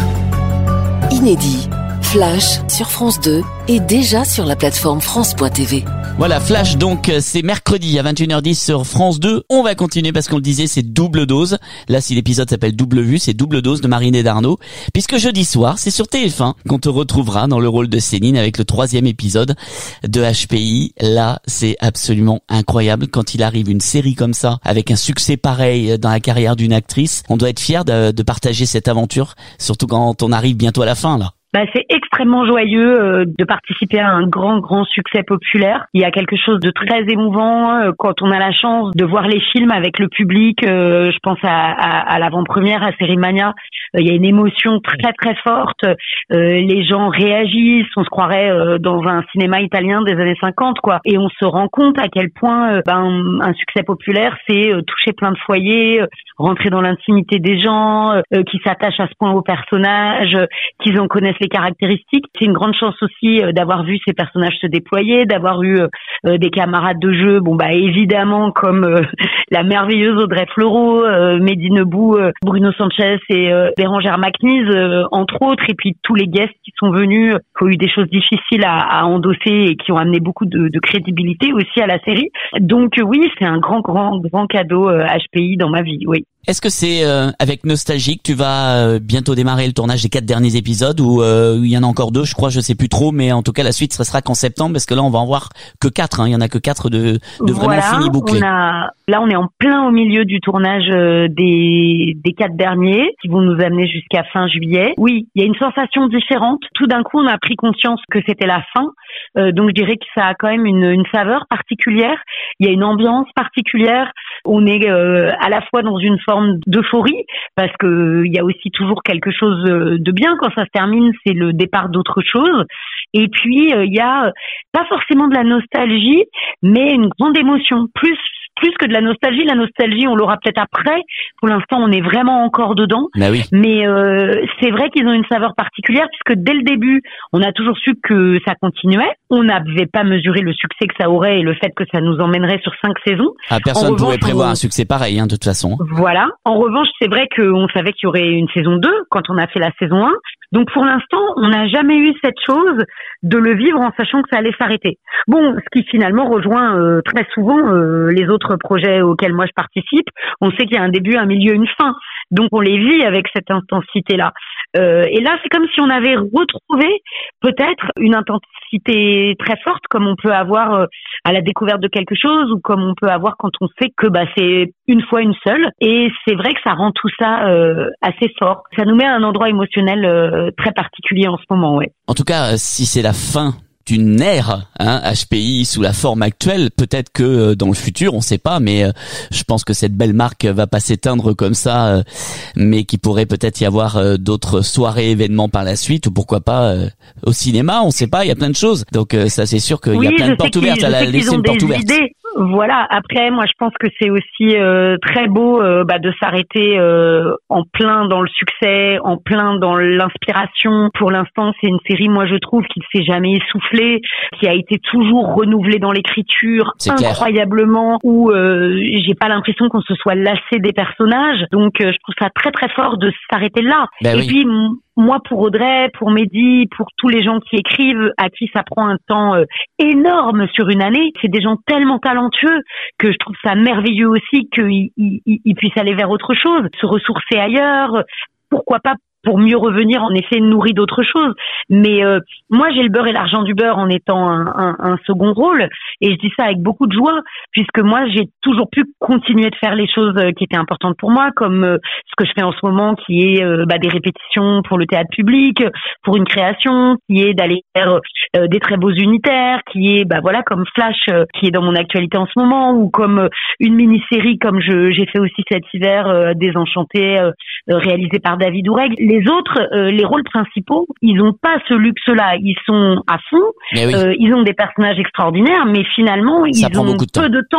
Inédit. Flash sur France deux et déjà sur la plateforme France point T V. Voilà, Flash donc, c'est mercredi à vingt et une heures dix sur France deux. On va continuer parce qu'on le disait, c'est double dose. Là, si l'épisode s'appelle Double Vue, c'est double dose de Marine et d'Arnaud. Puisque jeudi soir, c'est sur T F un qu'on te retrouvera dans le rôle de Céline avec le troisième épisode de H P I. Là, c'est absolument incroyable. Quand il arrive une série comme ça, avec un succès pareil dans la carrière d'une actrice, on doit être fier de, de partager cette aventure, surtout quand on arrive bientôt à la fin, là. Bah, c'est extrêmement joyeux euh, de participer à un grand, grand succès populaire. Il y a quelque chose de très émouvant euh, quand on a la chance de voir les films avec le public. Euh, je pense à, à, à l'avant-première, à Sérimania. Euh, il y a une émotion très, très forte. Euh, les gens réagissent. On se croirait euh, dans un cinéma italien des années cinquante, quoi. Et on se rend compte à quel point euh, ben, un succès populaire, c'est euh, toucher plein de foyers, euh, rentrer dans l'intimité des gens, euh, qui s'attachent à ce point aux personnages, euh, qu'ils en connaissent les caractéristiques. C'est une grande chance aussi euh, d'avoir vu ces personnages se déployer, d'avoir eu euh, des camarades de jeu, bon bah évidemment comme euh, la merveilleuse Audrey Fleurot, euh, Mehdi Nebou, euh, Bruno Sanchez et euh, Bérangère Macnise, euh, entre autres, et puis tous les guests qui sont venus, euh, qui ont eu des choses difficiles à, à endosser et qui ont amené beaucoup de, de crédibilité aussi à la série. Donc euh, oui, c'est un grand, grand, grand cadeau euh, H P I dans ma vie, oui. Est-ce que c'est euh, avec nostalgie que tu vas euh, bientôt démarrer le tournage des quatre derniers épisodes ou euh, il y en a encore deux, je crois, je sais plus trop, mais en tout cas la suite ce sera qu'en septembre parce que là on va en voir que quatre, hein, il y en a que quatre de, de vraiment voilà, finis bouclés. On a, là on est en plein au milieu du tournage euh, des des quatre derniers qui vont nous amener jusqu'à fin juillet. Oui, il y a une sensation différente. Tout d'un coup on a pris conscience que c'était la fin, euh, donc je dirais que ça a quand même une, une saveur particulière. Il y a une ambiance particulière. On est euh, à la fois dans une forme d'euphorie parce que il y a aussi toujours quelque chose de bien quand ça se termine, c'est le départ d'autre chose. Et puis euh, il y a pas forcément de la nostalgie, mais une grande émotion, plus plus que de la nostalgie. La nostalgie, on l'aura peut-être après. Pour l'instant, on est vraiment encore dedans. Bah oui. Mais euh, c'est vrai qu'ils ont une saveur particulière puisque dès le début, on a toujours su que ça continuait. On n'avait pas mesuré le succès que ça aurait et le fait que ça nous emmènerait sur cinq saisons. Ah, personne ne pouvait prévoir on... un succès pareil, hein, de toute façon. Voilà. En revanche, c'est vrai qu'on savait qu'il y aurait une saison deux quand on a fait la saison un. Donc pour l'instant, on n'a jamais eu cette chose de le vivre en sachant que ça allait s'arrêter. Bon, ce qui finalement rejoint euh, très souvent euh, les autres projets auxquels moi je participe. On sait qu'il y a un début, un milieu, une fin. Donc on les vit avec cette intensité-là. Euh, et là, c'est comme si on avait retrouvé peut-être une intensité très forte comme on peut avoir euh, à la découverte de quelque chose ou comme on peut avoir quand on sait que bah c'est une fois une seule. Et c'est vrai que ça rend tout ça euh, assez fort. Ça nous met à un endroit émotionnel euh, très particulier en ce moment, ouais. En tout cas, si c'est la fin d'une ère, hein, H P I sous la forme actuelle, peut-être que euh, dans le futur, on sait pas, mais euh, je pense que cette belle marque va pas s'éteindre comme ça, euh, mais qu'il pourrait peut-être y avoir euh, d'autres soirées, événements par la suite, ou pourquoi pas euh, au cinéma, on sait pas, il y a plein de choses. Donc euh, ça c'est sûr qu'il oui, y a plein de portes ouvertes, à la laisser une porte ouverte. Idées. Voilà. Après, moi, je pense que c'est aussi euh, très beau euh, bah, de s'arrêter euh, en plein dans le succès, en plein dans l'inspiration. Pour l'instant, c'est une série, moi, je trouve, qui ne s'est jamais essoufflée, qui a été toujours renouvelée dans l'écriture, incroyablement, où euh, j'ai pas l'impression qu'on se soit lassé des personnages. Donc, euh, je trouve ça très très fort de s'arrêter là. Ben Et oui. puis m- moi, pour Audrey, pour Mehdi, pour tous les gens qui écrivent, à qui ça prend un temps euh, énorme sur une année, c'est des gens tellement talentueux que je trouve ça merveilleux aussi qu'ils ils, ils puissent aller vers autre chose, se ressourcer ailleurs, pourquoi pas pour mieux revenir en effet nourri d'autres choses. Mais euh, moi j'ai le beurre et l'argent du beurre en étant un, un, un second rôle et je dis ça avec beaucoup de joie puisque moi j'ai toujours pu continuer de faire les choses qui étaient importantes pour moi comme euh, ce que je fais en ce moment qui est euh, bah, des répétitions pour le théâtre public, pour une création, qui est d'aller faire euh, des très beaux unitaires, qui est bah voilà comme Flash euh, qui est dans mon actualité en ce moment ou comme euh, une mini-série comme je j'ai fait aussi cet hiver euh, Désenchanté euh, réalisé par David Oureg. Les autres, euh, les rôles principaux, ils n'ont pas ce luxe-là. Ils sont à fond. Mais oui. Euh, ils ont des personnages extraordinaires, mais finalement, Ça ils prend ont beaucoup de temps. peu de temps.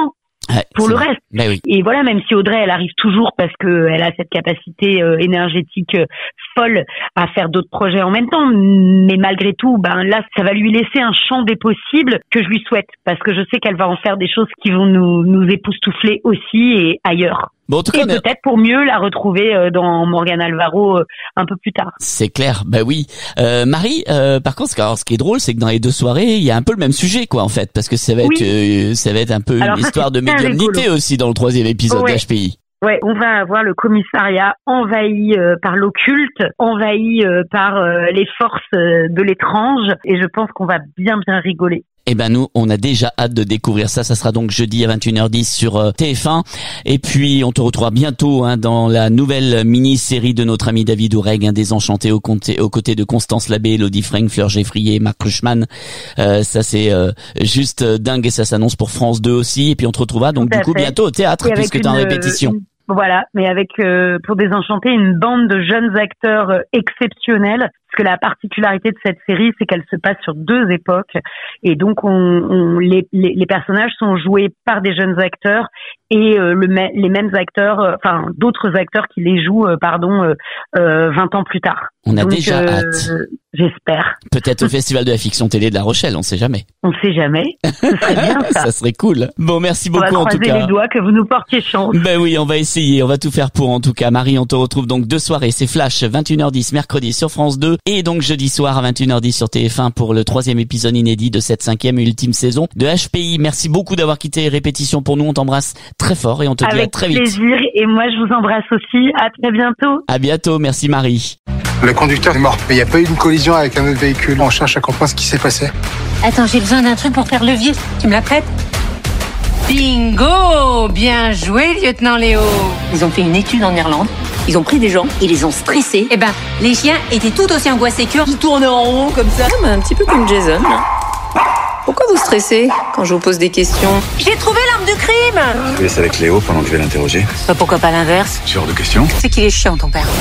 ouais, pour le reste. Bah oui. Et voilà, même si Audrey, elle arrive toujours parce que elle a cette capacité euh, énergétique euh, folle à faire d'autres projets en même temps, mais malgré tout, ben là, ça va lui laisser un champ des possibles que je lui souhaite, parce que je sais qu'elle va en faire des choses qui vont nous nous époustoufler aussi et ailleurs. Bon, en tout cas, et peut-être pour mieux la retrouver euh, dans Morgane Alvaro euh, un peu plus tard. C'est clair, bah oui. Euh, Marie, euh, par contre, alors, ce qui est drôle, c'est que dans les deux soirées, il y a un peu le même sujet, quoi, en fait, parce que ça va Oui. être, euh, ça va être un peu Alors une ça, histoire c'est de bien médiumnité rigolo. aussi dans le troisième épisode Ouais. d'H P I. Ouais, on va avoir le commissariat envahi euh, par l'occulte, envahi euh, par euh, les forces euh, de l'étrange, et je pense qu'on va bien bien rigoler. Eh ben nous, on a déjà hâte de découvrir ça. Ça sera donc jeudi à vingt et une heures dix sur euh, T F un. Et puis, on te retrouvera bientôt hein, dans la nouvelle mini-série de notre ami David Oureg, hein, Désenchanté, aux, côtés, aux côtés de Constance Labbé, Elodie Freng, Fleur Geffrier, Marc Ruchman. Euh, ça, c'est euh, juste dingue et ça s'annonce pour France deux aussi. Et puis, on te retrouvera donc Tout du à coup fait. bientôt au théâtre Et avec puisque tu es en une, répétition. une- Voilà, mais avec euh, pour Désenchanté une bande de jeunes acteurs euh, exceptionnels. Parce que la particularité de cette série, c'est qu'elle se passe sur deux époques, et donc on, on les, les, les personnages sont joués par des jeunes acteurs et euh, le, les mêmes acteurs, euh, enfin d'autres acteurs qui les jouent, euh, pardon, euh, euh, vingt ans plus tard. On a Donc, déjà euh, hâte. J'espère. Peut-être au Festival de la Fiction Télé de La Rochelle, on sait jamais. On sait jamais. Ce serait bien ça. Ça serait cool. Bon, merci beaucoup on va en tout croiser cas. les doigts que vous nous portiez chance. Ben oui, on va essayer, on va tout faire pour en tout cas. Marie, on te retrouve donc deux soirées, c'est Flash, vingt et une heures dix mercredi sur France deux et donc jeudi soir à vingt et une heures dix sur T F un pour le troisième épisode inédit de cette cinquième et ultime saison de H P I. Merci beaucoup d'avoir quitté Répétition pour nous, on t'embrasse très fort et on te dit à Avec très vite. plaisir, et moi je vous embrasse aussi. À très bientôt. À bientôt, merci Marie. Le conducteur est mort, mais il n'y a pas eu une collision avec un autre véhicule. On cherche à comprendre ce qui s'est passé. Attends, j'ai besoin d'un truc pour faire levier. Tu me la prêtes? Bingo! Bien joué, lieutenant Léo! Ils ont fait une étude en Irlande. Ils ont pris des gens, ils les ont stressés. Eh ben, les chiens étaient tout aussi angoissés qu'eux. Ils tournaient en rond comme ça. Ah, un petit peu comme Jason. Pourquoi vous stressez quand je vous pose des questions? J'ai trouvé l'arme du crime! Je vous laisse avec Léo pendant que je vais l'interroger. Bah, pourquoi pas l'inverse? C'est hors de question. C'est qu'il est chiant, ton père.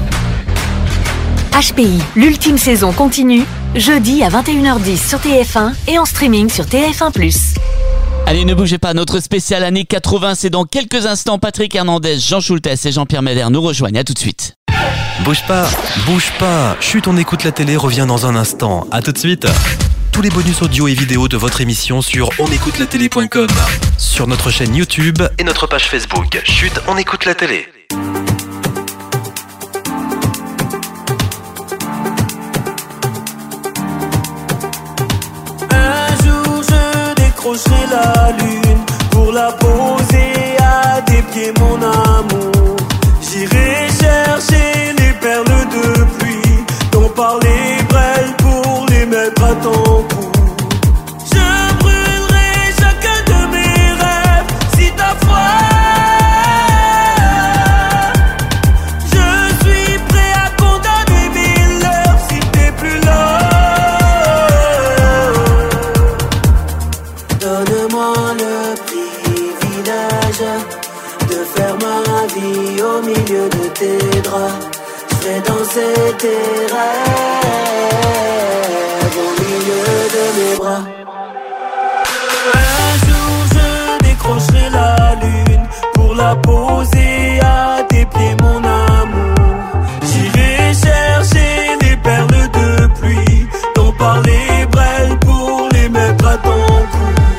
H P I, l'ultime saison continue, jeudi à vingt et une heures dix sur T F un et en streaming sur T F un plus. Allez, ne bougez pas, notre spécial années quatre-vingts, c'est dans quelques instants. Patrick Hernandez, Jean Schultes et Jean-Pierre Médère nous rejoignent. À tout de suite. Bouge pas, bouge pas. Chut, on écoute la télé revient dans un instant. À tout de suite. Tous les bonus audio et vidéo de votre émission sur on écoute la télé point com, sur notre chaîne YouTube et notre page Facebook. Chut, on écoute la télé. Un jour je décrocherai la lune pour la poser à tes pieds, mon amour. J'irai chercher les perles de pluie dont par les brels pour les mettre à ton cou. Je brûlerai chacun de mes rêves si ta foi. Je suis prêt à condamner mes lèvres si t'es plus là. Donne-moi le privilège de faire ma vie au milieu de tes draps. Je vais danser tes rêves au milieu de mes bras. Un jour je décrocherai la lune pour la poser à tes pieds, mon amour. J'irai chercher les perles de pluie dont par les brels pour les mettre à ton cou.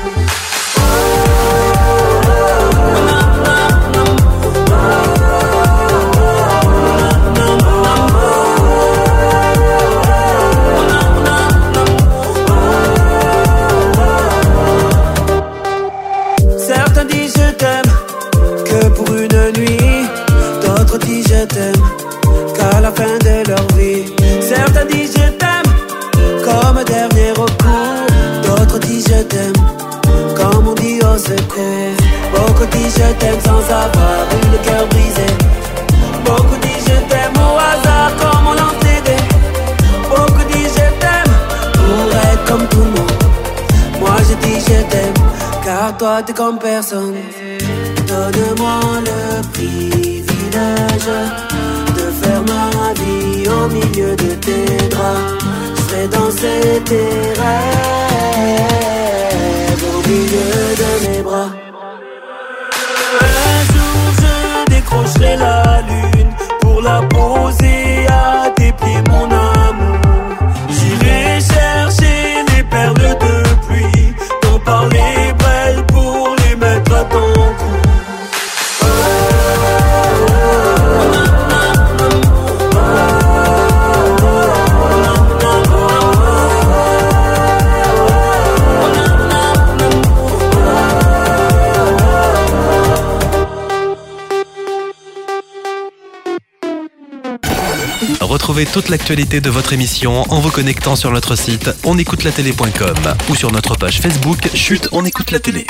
Certains disent je t'aime que pour une nuit, d'autres disent je t'aime qu'à la fin de leur vie. Certains disent je t'aime comme dernier recours, d'autres disent je t'aime comme on dit au secours. Beaucoup disent je t'aime sans avoir eu le cœur brisé. Beaucoup disent je t'aime au hasard comme on lance les dés. Beaucoup disent je t'aime pour être comme tout le monde. Moi je dis je t'aime car toi t'es comme personne. Donne-moi le privilège de faire ma vie au milieu de tes draps. Je ferai danser tes rêves au milieu de mes bras. Retrouvez toute l'actualité de votre émission en vous connectant sur notre site on écoute la télé point com ou sur notre page Facebook Chut, on écoute la télé.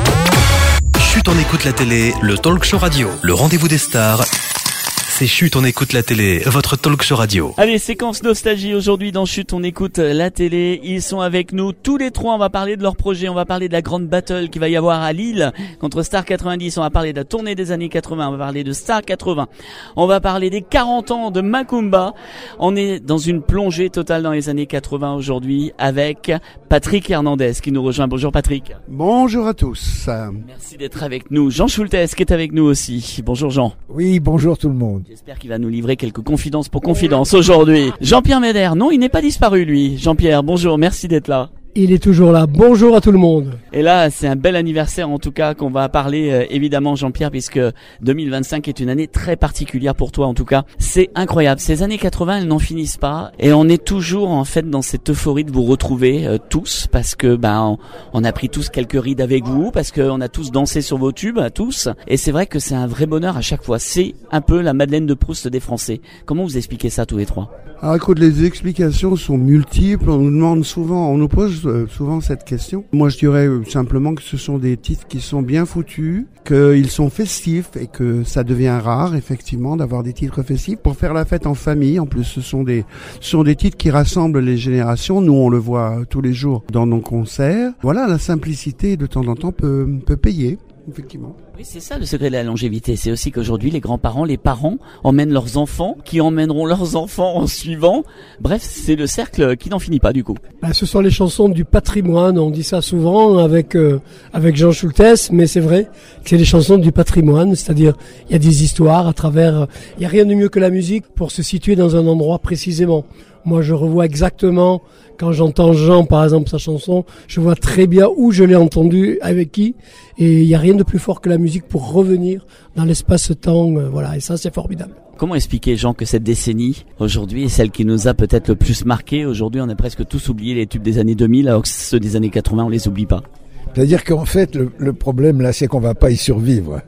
Chut, on écoute la télé, le talk show radio, le rendez-vous des stars. C'est Chut, on écoute la télé, votre talk show radio. Allez, séquence nostalgie aujourd'hui dans Chut, on écoute la télé. Ils sont avec nous tous les trois. On va parler de leur projet. On va parler de la grande battle qu'il va y avoir à Lille contre Star quatre-vingt-dix. On va parler de la tournée des années quatre-vingts. On va parler de Star quatre-vingts. On va parler des quarante ans de Macumba. On est dans une plongée totale dans les années quatre-vingts aujourd'hui avec Patrick Hernandez qui nous rejoint. Bonjour Patrick. Bonjour à tous. Merci d'être avec nous. Jean Schultes qui est avec nous aussi. Bonjour Jean. Oui, bonjour tout le monde. J'espère qu'il va nous livrer quelques confidences pour confidence aujourd'hui. Jean-Pierre Médère, non, il n'est pas disparu lui. Jean-Pierre, bonjour, merci d'être là. Il est toujours là. Bonjour à tout le monde. Et là, c'est un bel anniversaire en tout cas qu'on va parler euh, évidemment Jean-Pierre puisque deux mille vingt-cinq est une année très particulière pour toi en tout cas. C'est incroyable. Ces années quatre-vingts, elles n'en finissent pas et on est toujours en fait dans cette euphorie de vous retrouver euh, tous parce que ben on, on a pris tous quelques rides avec vous parce qu'on a tous dansé sur vos tubes, tous. Et c'est vrai que c'est un vrai bonheur à chaque fois. C'est un peu la Madeleine de Proust des Français. Comment vous expliquez ça tous les trois? Alors écoute, les explications sont multiples. On nous demande souvent, on nous pose euh, souvent cette question. Moi, je dirais euh, simplement que ce sont des titres qui sont bien foutus, qu'ils sont festifs et que ça devient rare, effectivement, d'avoir des titres festifs pour faire la fête en famille. En plus, ce sont des, ce sont des titres qui rassemblent les générations. Nous, on le voit tous les jours dans nos concerts. Voilà, la simplicité de temps en temps peut, peut payer. Effectivement. Oui, c'est ça le secret de la longévité. C'est aussi qu'aujourd'hui, les grands-parents, les parents emmènent leurs enfants, qui emmèneront leurs enfants en suivant. Bref, c'est le cercle qui n'en finit pas du coup. Ben, ce sont les chansons du patrimoine. On dit ça souvent avec euh, avec Jean Schultes, mais c'est vrai que c'est les chansons du patrimoine. C'est-à-dire, il y a des histoires à travers. Il y a rien de mieux que la musique pour se situer dans un endroit précisément. Moi, je revois exactement, quand j'entends Jean, par exemple, sa chanson, je vois très bien où je l'ai entendu, avec qui, et il n'y a rien de plus fort que la musique pour revenir dans l'espace-temps, euh, voilà, et ça, c'est formidable. Comment expliquer, Jean, que cette décennie, aujourd'hui, est celle qui nous a peut-être le plus marqué? Aujourd'hui, on a presque tous oublié les tubes des années deux mille, alors que ceux des années quatre-vingts, on les oublie pas. C'est-à-dire qu'en fait, le, le problème là, c'est qu'on va pas y survivre.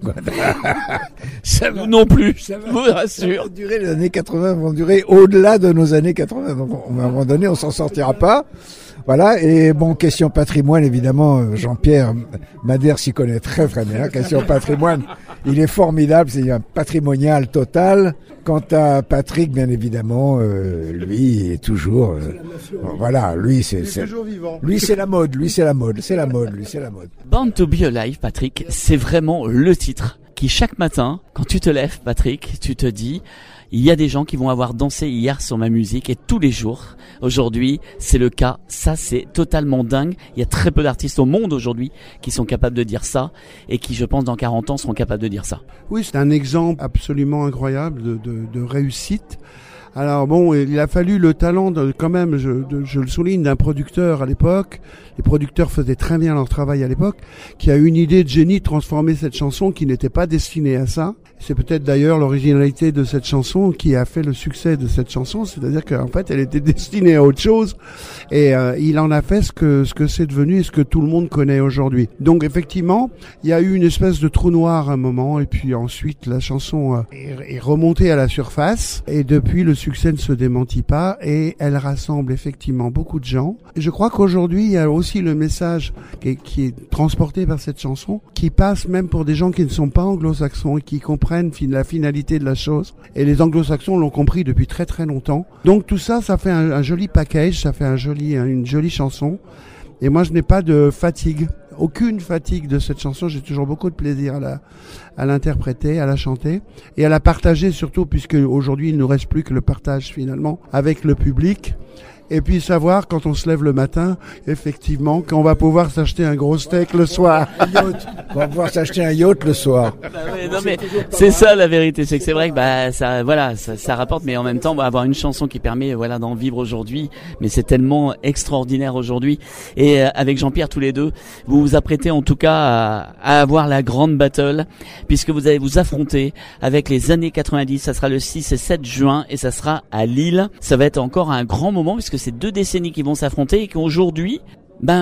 Ça va, non plus, ça va, je vous rassure. Ça va durer, les années quatre-vingts vont durer au-delà de nos années quatre-vingts. Donc, à un moment donné, on s'en sortira pas. Voilà, et bon, question patrimoine, évidemment, Jean-Pierre Madère s'y connaît très très bien. Question patrimoine, il est formidable, c'est un patrimonial total. Quant à Patrick, bien évidemment, euh, lui est toujours, euh, voilà, lui c'est, c'est lui c'est la mode, lui c'est la mode, c'est la mode, lui c'est la mode. Born to be Alive, Patrick, c'est vraiment le titre qui chaque matin, quand tu te lèves, Patrick, tu te dis, il y a des gens qui vont avoir dansé hier sur ma musique et tous les jours, aujourd'hui, c'est le cas. Ça, c'est totalement dingue. Il y a très peu d'artistes au monde aujourd'hui qui sont capables de dire ça et qui, je pense, dans quarante ans, seront capables de dire ça. Oui, c'est un exemple absolument incroyable de, de, de réussite. Alors bon, il a fallu le talent de, quand même, je, de, je le souligne, d'un producteur à l'époque. Les producteurs faisaient très bien leur travail à l'époque, qui a eu une idée de génie de transformer cette chanson qui n'était pas destinée à ça. C'est peut-être d'ailleurs l'originalité de cette chanson qui a fait le succès de cette chanson, c'est-à-dire qu'en fait, elle était destinée à autre chose. Et euh, il en a fait ce que ce que c'est devenu et ce que tout le monde connaît aujourd'hui. Donc effectivement, il y a eu une espèce de trou noir à un moment, et puis ensuite la chanson euh, est, est remontée à la surface. Et depuis, le succès ne se démentit pas et elle rassemble effectivement beaucoup de gens. Et je crois qu'aujourd'hui, il y a aussi le message qui est, qui est transporté par cette chanson, qui passe même pour des gens qui ne sont pas anglo-saxons et qui comprennent la finalité de la chose. Et les anglo-saxons l'ont compris depuis très très longtemps. Donc tout ça, ça fait un, un joli package, ça fait un joli, une jolie chanson. Et moi, je n'ai pas de fatigue, aucune fatigue de cette chanson. J'ai toujours beaucoup de plaisir à la, à l'interpréter, à la chanter et à la partager surtout, puisque aujourd'hui, il ne nous reste plus que le partage finalement avec le public. Et puis savoir, quand on se lève le matin, effectivement, qu'on va pouvoir s'acheter un gros steak le soir. On va pouvoir s'acheter un yacht le soir. Bah ouais, non mais c'est ça la vérité, c'est que c'est vrai que bah ça, voilà, ça, ça rapporte, mais en même temps, bah, avoir une chanson qui permet, voilà, d'en vivre aujourd'hui, mais c'est tellement extraordinaire aujourd'hui. Et euh, avec Jean-Pierre tous les deux, vous vous apprêtez en tout cas à, à avoir la grande battle, puisque vous allez vous affronter avec les années quatre-vingt-dix. Ça sera le six et sept juin et ça sera à Lille. Ça va être encore un grand moment puisque c'est deux décennies qui vont s'affronter et qu'aujourd'hui, ben,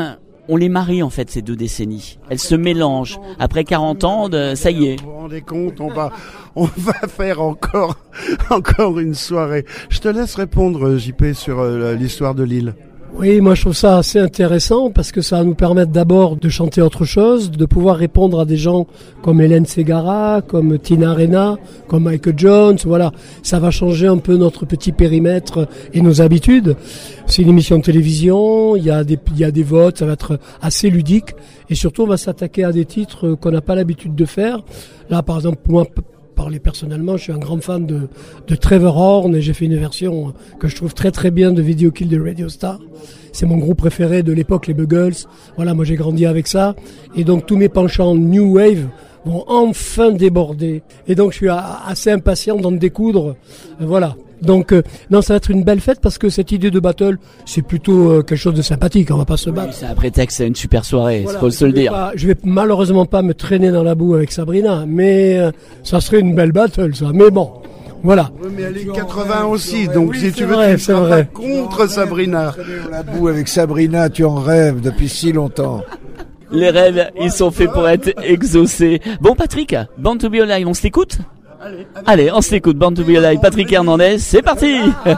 on les marie en fait ces deux décennies. Elles se mélangent. Après quarante ans, de, ça y est. Vous vous rendez compte, on va, on va faire encore, encore une soirée. Je te laisse répondre, J P, sur euh, l'histoire de Lille. Oui, moi je trouve ça assez intéressant parce que ça va nous permettre d'abord de chanter autre chose, de pouvoir répondre à des gens comme Hélène Ségara, comme Tina Arena, comme Michael Jones, voilà. Ça va changer un peu notre petit périmètre et nos habitudes. C'est une émission de télévision, il y a des, il y a des votes, ça va être assez ludique et surtout on va s'attaquer à des titres qu'on n'a pas l'habitude de faire. Là par exemple, moi, parler personnellement, je suis un grand fan de, de Trevor Horn et j'ai fait une version que je trouve très très bien de Video Kill de Radio Star. C'est mon groupe préféré de l'époque, les Buggles. Voilà, moi j'ai grandi avec ça. Et donc tous mes penchants New Wave vont enfin déborder. Et donc je suis assez impatient d'en découdre. Voilà. Donc euh, non, ça va être une belle fête parce que cette idée de battle, c'est plutôt euh, quelque chose de sympathique. On va pas se battre. Oui, c'est un prétexte à une super soirée, voilà, faut se le dire. Pas, je vais malheureusement pas me traîner dans la boue avec Sabrina, mais euh, ça serait une belle battle, ça. Mais bon, voilà. Oui, mais elle est quatre-vingts aussi, donc oui, si tu veux, vrai, tu seras vrai. pas contre Sabrina. Dans la boue avec Sabrina, tu en rêves depuis si longtemps. Les rêves, ils sont faits pour être exaucés. Bon, Patrick, Born to Be Alive, on se l'écoute ? Allez, allez, on se l'écoute. Born to Be Alive, Patrick Hernandez, c'est parti.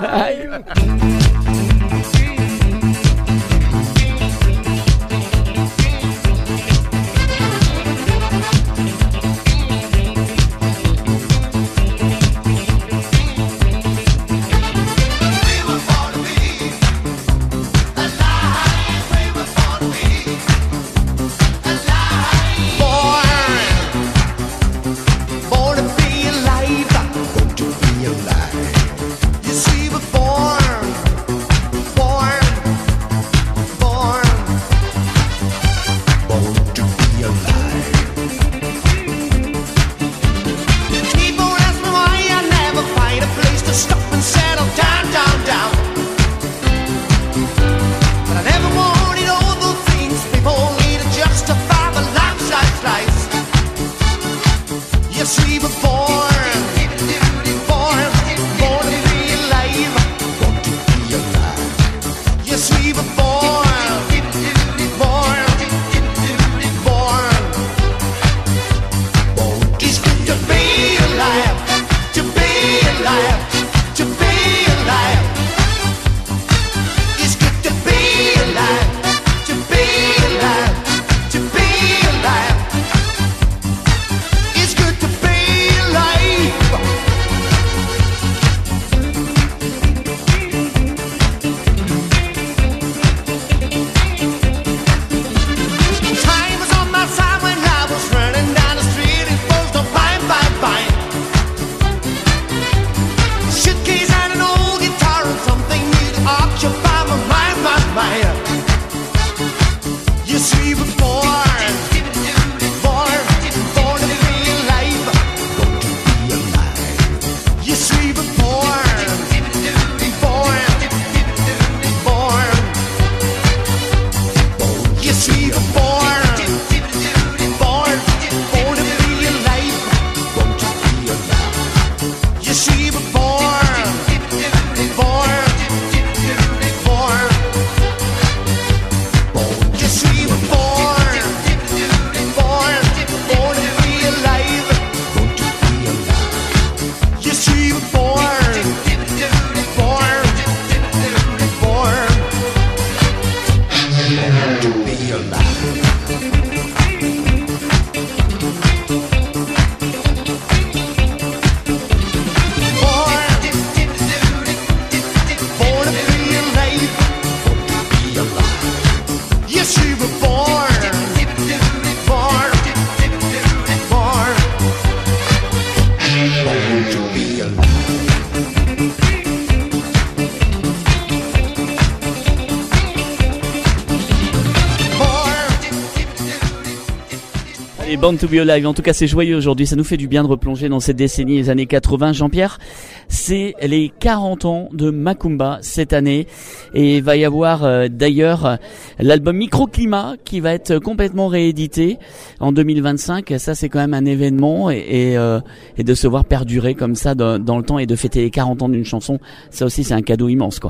Born to Be Alive, en tout cas c'est joyeux aujourd'hui, ça nous fait du bien de replonger dans cette décennie des années quatre-vingts. Jean-Pierre, c'est les quarante ans de Macumba cette année et il va y avoir euh, d'ailleurs l'album Microclimat qui va être complètement réédité en deux mille vingt-cinq. Ça c'est quand même un événement et, et, euh, et de se voir perdurer comme ça dans, dans le temps et de fêter les quarante ans d'une chanson, ça aussi c'est un cadeau immense quoi.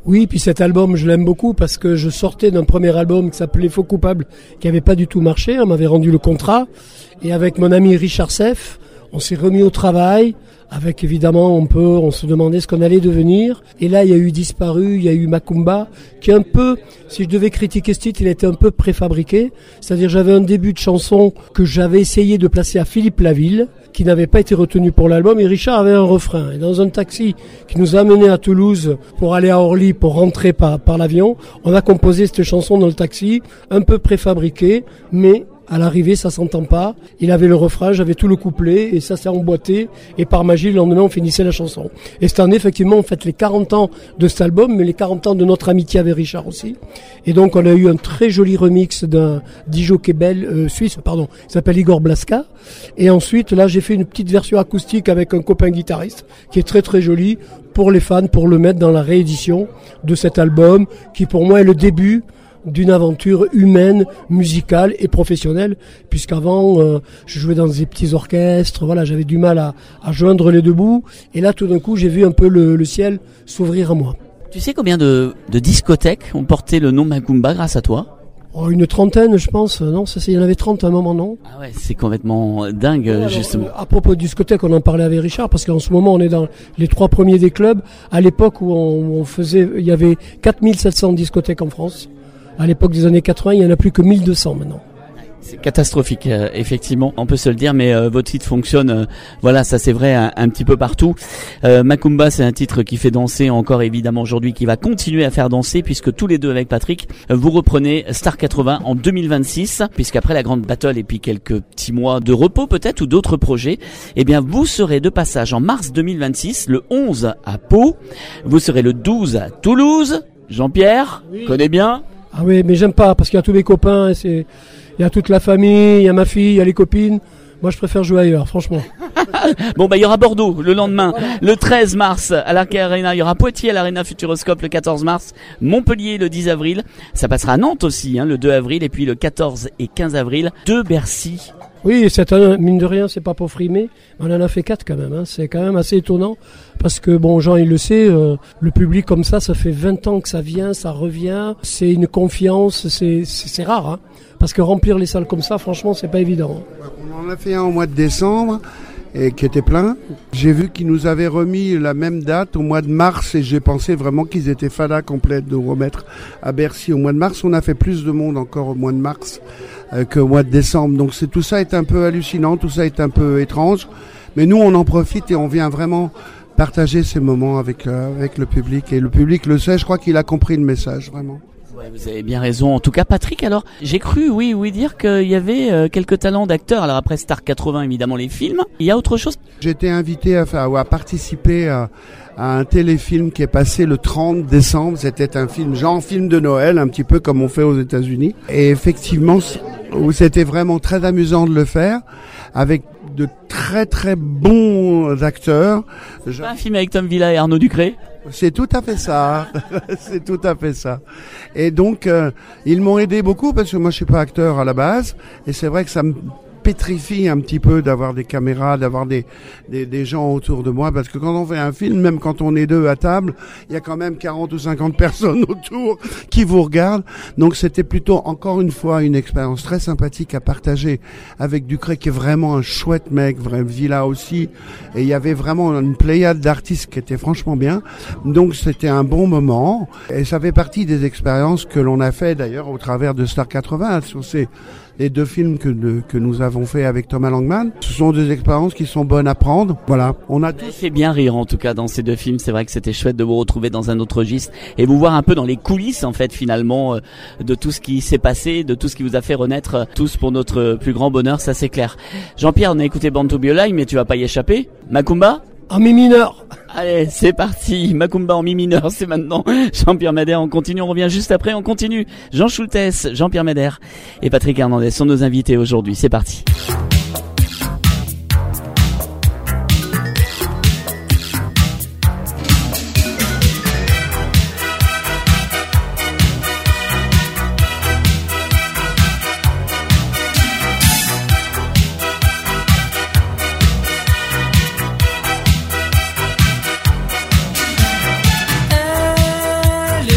Oui, puis cet album, je l'aime beaucoup parce que je sortais d'un premier album qui s'appelait Faux Coupable, qui avait pas du tout marché. On m'avait rendu le contrat. Et avec mon ami Richard Seff, on s'est remis au travail. Avec évidemment, on peut, on se demandait ce qu'on allait devenir. Et là, il y a eu Disparu, il y a eu Macumba, qui est un peu, si je devais critiquer ce titre, il était un peu préfabriqué. C'est-à-dire, j'avais un début de chanson que j'avais essayé de placer à Philippe Laville, qui n'avait pas été retenu pour l'album, et Richard avait un refrain. Et dans un taxi qui nous a amenés à Toulouse pour aller à Orly, pour rentrer par, par l'avion, on a composé cette chanson dans le taxi, un peu préfabriquée, mais à l'arrivée, ça s'entend pas. Il avait le refrain, j'avais tout le couplet, et ça s'est emboîté. Et par magie, le lendemain, on finissait la chanson. Et cette année, effectivement, on fête les quarante ans de cet album, mais les quarante ans de notre amitié avec Richard aussi. Et donc, on a eu un très joli remix d'un D J Québel, euh, suisse, pardon, qui s'appelle Igor Blaska. Et ensuite, là, j'ai fait une petite version acoustique avec un copain guitariste, qui est très très joli, pour les fans, pour le mettre dans la réédition de cet album, qui pour moi est le début d'une aventure humaine, musicale et professionnelle, puisqu'avant euh, je jouais dans des petits orchestres, voilà, j'avais du mal à, à joindre les deux bouts, et là tout d'un coup j'ai vu un peu le, le ciel s'ouvrir à moi. Tu sais combien de, de discothèques ont porté le nom Macumba grâce à toi? Oh, une trentaine, je pense. Non, ça, il y en avait trente à un moment, non? Ah ouais, c'est complètement dingue, ouais, alors, justement. Euh, à propos de discothèque, on en parlait avec Richard, parce qu'en ce moment, on est dans les trois premiers des clubs. À l'époque où on, on faisait, il y avait quatre mille sept cents discothèques en France. À l'époque des années quatre-vingts, il n'y en a plus que mille deux cents maintenant. C'est catastrophique, euh, effectivement, on peut se le dire, mais euh, votre titre fonctionne, euh, voilà, ça c'est vrai un, un petit peu partout. Euh, Macumba, c'est un titre qui fait danser encore évidemment aujourd'hui, qui va continuer à faire danser, puisque tous les deux avec Patrick, euh, vous reprenez Star quatre-vingts en deux mille vingt-six, puisqu'après la grande battle et puis quelques petits mois de repos peut-être, ou d'autres projets, eh bien vous serez de passage en mars deux mille vingt-six, le onze à Pau, vous serez le douze à Toulouse. Jean-Pierre, oui. Connais bien? Ah oui, mais j'aime pas, parce qu'il y a tous mes copains, c'est... il y a toute la famille, il y a ma fille, il y a les copines. Moi, je préfère jouer ailleurs, franchement. Bon, bah, il y aura Bordeaux le lendemain, voilà. Le treize mars à l'Arcade Arena. Il y aura Poitiers à l'Arena Futuroscope le quatorze mars. Montpellier le dix avril. Ça passera à Nantes aussi, hein, le deux avril. Et puis le quatorze et quinze avril de Bercy. Oui, c'est un, mine de rien, c'est pas pour frimer. On en a fait quatre quand même, hein. C'est quand même assez étonnant. Parce que, bon, Jean, il le sait, euh, le public comme ça, ça fait vingt ans que ça vient, ça revient. C'est une confiance, c'est, c'est, c'est rare, hein. Parce que remplir les salles comme ça, franchement, c'est pas évident. On en a fait un au mois de décembre, et qui était plein. J'ai vu qu'ils nous avaient remis la même date au mois de mars, et j'ai pensé vraiment qu'ils étaient fada complète de remettre à Bercy au mois de mars. On a fait plus de monde encore au mois de mars euh, qu'au mois de décembre. Donc c'est, tout ça est un peu hallucinant, tout ça est un peu étrange. Mais nous, on en profite et on vient vraiment partager ces moments avec, euh, avec le public. Et le public le sait, je crois qu'il a compris le message, vraiment. Ouais, vous avez bien raison. En tout cas, Patrick, alors, j'ai cru, oui, oui, dire qu'il y avait euh, quelques talents d'acteurs. Alors après Star quatre-vingts, évidemment, les films. Il y a autre chose? J'ai été invité à, à, à participer à, à un téléfilm qui est passé le trente décembre. C'était un film, genre film de Noël, un petit peu comme on fait aux États-Unis. Et effectivement, c'était vraiment très amusant de le faire, avec de très très bons acteurs. C'est pas un film avec Tom Villa et Arnaud Ducré? C'est tout à fait ça, c'est tout à fait ça. Et donc, euh, ils m'ont aidé beaucoup parce que moi je suis pas acteur à la base, et c'est vrai que ça me pétrifie un petit peu d'avoir des caméras, d'avoir des, des des gens autour de moi, parce que quand on fait un film, même quand on est deux à table, il y a quand même quarante ou cinquante personnes autour qui vous regardent. Donc c'était plutôt, encore une fois, une expérience très sympathique à partager avec Ducré, qui est vraiment un chouette mec, vrai Villa aussi, et il y avait vraiment une pléiade d'artistes qui était franchement bien. Donc c'était un bon moment, et ça fait partie des expériences que l'on a fait d'ailleurs au travers de Star quatre-vingts sur ces les deux films que, de, que nous avons fait avec Thomas Langman. Ce sont des expériences qui sont bonnes à prendre. Voilà, on a tous fait bien rire en tout cas dans ces deux films. C'est vrai que c'était chouette de vous retrouver dans un autre registre et vous voir un peu dans les coulisses en fait finalement euh, de tout ce qui s'est passé, de tout ce qui vous a fait renaître euh, tous pour notre plus grand bonheur, ça c'est clair. Jean-Pierre, on a écouté Born to Be Alive, mais tu vas pas y échapper. Macumba en mi mineur. Allez, c'est parti. Macumba en mi mineur, c'est maintenant. Jean-Pierre Madère, on continue, on revient juste après, on continue. Jean Schultes, Jean-Pierre Madère et Patrick Hernandez sont nos invités aujourd'hui. C'est parti. Elle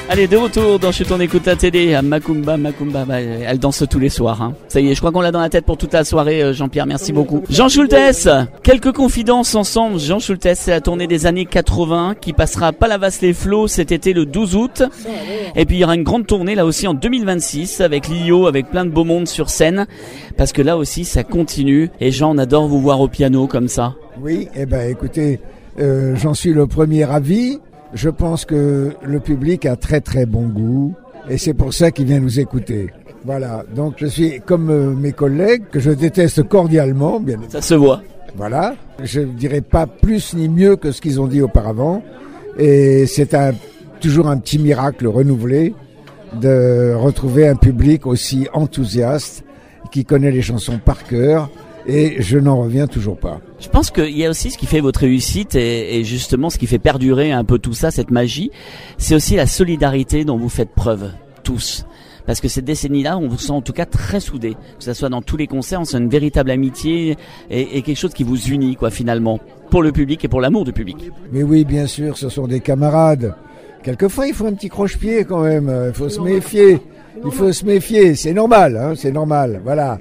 Allez, de retour dans Chut on écoute la télé à Macumba, Macumba, bah, elle danse tous les soirs. Hein. Ça y est, je crois qu'on l'a dans la tête pour toute la soirée, Jean-Pierre, merci beaucoup. Jean Schultes, quelques confidences ensemble. Jean Schultes, c'est la tournée des années quatre-vingts qui passera à Palavas-les-Flots cet été le douze août. Et puis il y aura une grande tournée là aussi en deux mille vingt-six avec Lio, avec plein de beau monde sur scène. Parce que là aussi, ça continue. Et Jean, on adore vous voir au piano comme ça. Oui, eh ben écoutez, euh, j'en suis le premier ravi. Je pense que le public a très très bon goût et c'est pour ça qu'il vient nous écouter. Voilà, donc je suis comme euh, mes collègues que je déteste cordialement. Bien ça se voit. Voilà, je ne dirais pas plus ni mieux que ce qu'ils ont dit auparavant et c'est un, toujours un petit miracle renouvelé de retrouver un public aussi enthousiaste qui connaît les chansons par cœur. Et je n'en reviens toujours pas. Je pense qu'il y a aussi ce qui fait votre réussite et, et justement ce qui fait perdurer un peu tout ça, cette magie, c'est aussi la solidarité dont vous faites preuve, tous. Parce que cette décennie-là, on vous sent en tout cas très soudés. Que ce soit dans tous les concerts, on sent une véritable amitié et, et quelque chose qui vous unit, quoi, finalement, pour le public et pour l'amour du public. Mais oui, bien sûr, ce sont des camarades. Quelquefois, il faut un petit croche-pied quand même. Il faut se méfier. Il faut se méfier. C'est normal, hein, c'est normal. Voilà.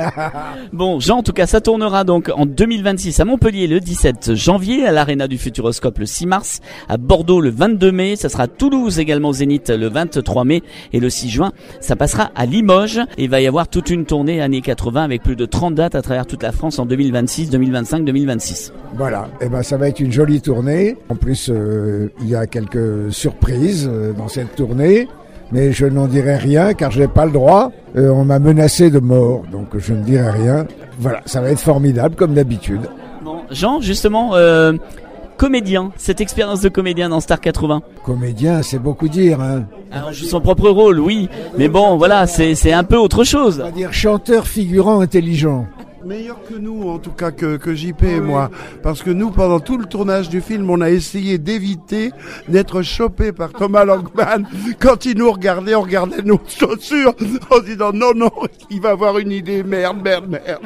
Bon, Jean, en tout cas, ça tournera donc en deux mille vingt-six à Montpellier le dix-sept janvier, à l'Arena du Futuroscope le six mars, à Bordeaux le vingt-deux mai, ça sera à Toulouse également au Zénith le vingt-trois mai et le six juin, ça passera à Limoges et il va y avoir toute une tournée années quatre-vingts avec plus de trente dates à travers toute la France en deux mille vingt-six, deux mille vingt-cinq, deux mille vingt-six. Voilà, et eh ben ça va être une jolie tournée. En plus, euh, il y a quelques surprises euh, dans cette tournée. Mais je n'en dirai rien car je n'ai pas le droit. Euh, on m'a menacé de mort, donc je ne dirai rien. Voilà, ça va être formidable comme d'habitude. Bon, Jean, justement, euh, comédien, cette expérience de comédien dans Star quatre-vingts. Comédien, c'est beaucoup dire. Hein. Alors, joue son propre rôle, oui. Mais bon, voilà, c'est, c'est un peu autre chose. On va dire chanteur, figurant, intelligent. Meilleur que nous, en tout cas, que, que J P et moi. Parce que nous, pendant tout le tournage du film, on a essayé d'éviter d'être chopé par Thomas Langman. Quand il nous regardait, on regardait nos chaussures en disant non, non, il va avoir une idée, merde, merde, merde.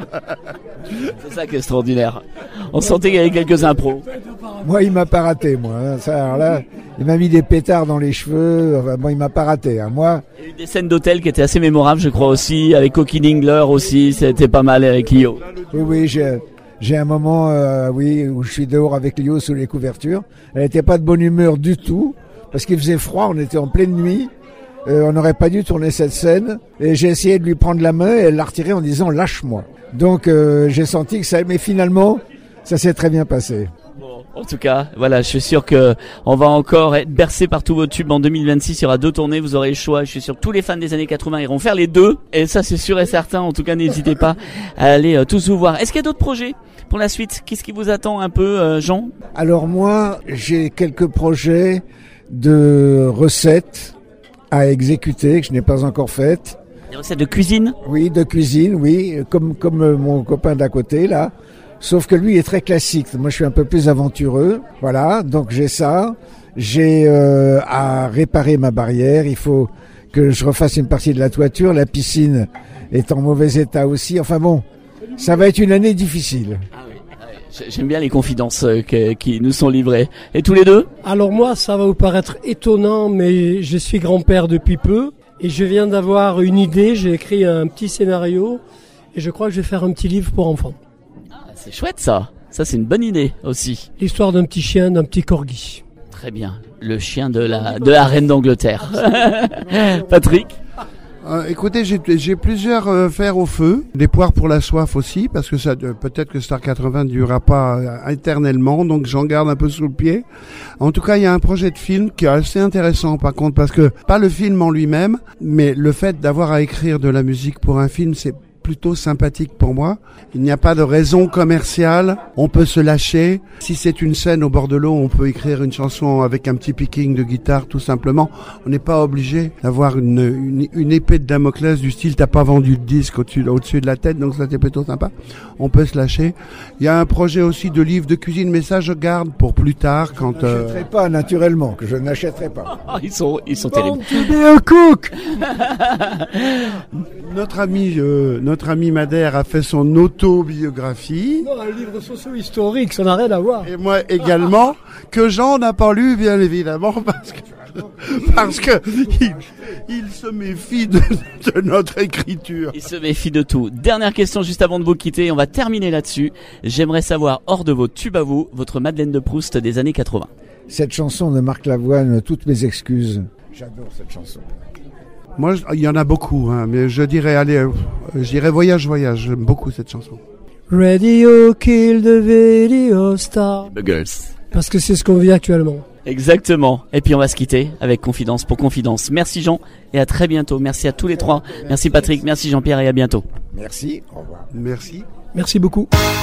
C'est ça qui est extraordinaire. On sentait qu'il y avait quelques impros. Moi, il m'a pas raté, moi. Hein. Ça, alors là, il m'a mis des pétards dans les cheveux. Enfin, bon, il m'a pas raté. Hein. Moi. Il y a eu des scènes d'hôtel qui étaient assez mémorables, je crois aussi, avec Coquille Dingler aussi. C'était pas mal avec Lio. Oui, oui, j'ai, j'ai un moment, euh, oui, où je suis dehors avec Lio sous les couvertures. Elle n'était pas de bonne humeur du tout, parce qu'il faisait froid, on était en pleine nuit. Euh, on n'aurait pas dû tourner cette scène. Et j'ai essayé de lui prendre la main et elle l'a retirée en disant lâche-moi. Donc euh, j'ai senti que ça, mais finalement, ça s'est très bien passé. En tout cas, voilà, je suis sûr que on va encore être bercé par tous vos tubes en deux mille vingt-six. Il y aura deux tournées, vous aurez le choix. Je suis sûr que tous les fans des années quatre-vingts iront faire les deux. Et ça, c'est sûr et certain. En tout cas, n'hésitez pas à aller euh, tous vous voir. Est-ce qu'il y a d'autres projets pour la suite? Qu'est-ce qui vous attend un peu, euh, Jean? Alors moi, j'ai quelques projets de recettes à exécuter que je n'ai pas encore faites. Des recettes de cuisine? Oui, de cuisine, oui, comme comme euh, mon copain d'à côté là. Sauf que lui est très classique. Moi, je suis un peu plus aventureux. Voilà, donc j'ai ça. J'ai euh, à réparer ma barrière. Il faut que je refasse une partie de la toiture. La piscine est en mauvais état aussi. Enfin bon, ça va être une année difficile. Ah oui, ah oui. J'aime bien les confidences euh, que, qui nous sont livrées. Et tous les deux? Alors moi, ça va vous paraître étonnant, mais je suis grand-père depuis peu. Et je viens d'avoir une idée. J'ai écrit un petit scénario. Et je crois que je vais faire un petit livre pour enfants. C'est chouette ça, ça c'est une bonne idée aussi. L'histoire d'un petit chien, d'un petit corgi. Très bien, le chien de la, de la reine d'Angleterre. Patrick? Euh, écoutez, j'ai, j'ai plusieurs euh, fers au feu, des poires pour la soif aussi, parce que ça, euh, peut-être que Star quatre-vingts ne durera pas euh, éternellement, donc j'en garde un peu sous le pied. En tout cas, il y a un projet de film qui est assez intéressant, par contre, parce que pas le film en lui-même, mais le fait d'avoir à écrire de la musique pour un film, c'est plutôt sympathique pour moi. Il n'y a pas de raison commerciale, on peut se lâcher. Si c'est une scène au bord de l'eau, on peut écrire une chanson avec un petit picking de guitare tout simplement. On n'est pas obligé d'avoir une, une, une épée de Damoclès du style t'as pas vendu de disque au-dessus, au-dessus de la tête, donc ça c'est plutôt sympa. On peut se lâcher. Il y a un projet aussi de livre de cuisine, mais ça je garde pour plus tard quand... Je n'achèterai euh... pas naturellement, que je n'achèterai pas. ils sont, ils sont terribles. Un cook. Notre ami, euh, notre ami Madère a fait son autobiographie. Non, un livre socio-historique, ça n'a rien à voir. Et moi également, que Jean n'a pas lu, bien évidemment, parce que Parce que il, il se méfie de, de notre écriture. Il se méfie de tout. Dernière question juste avant de vous quitter, on va terminer là-dessus. J'aimerais savoir, hors de vos tubes à vous, votre Madeleine de Proust des années quatre-vingts. Cette chanson de Marc Lavoine, toutes mes excuses. J'adore cette chanson. Moi, il y en a beaucoup, hein, mais je dirais, allez, euh, je dirais Voyage, Voyage. J'aime beaucoup cette chanson. Radio kill the video star. Buggles. Parce que c'est ce qu'on vit actuellement. Exactement. Et puis on va se quitter avec Confidence pour Confidence. Merci Jean et à très bientôt. Merci à tous les trois. Merci Patrick, merci Jean-Pierre et à bientôt. Merci, au revoir. Merci. Merci beaucoup.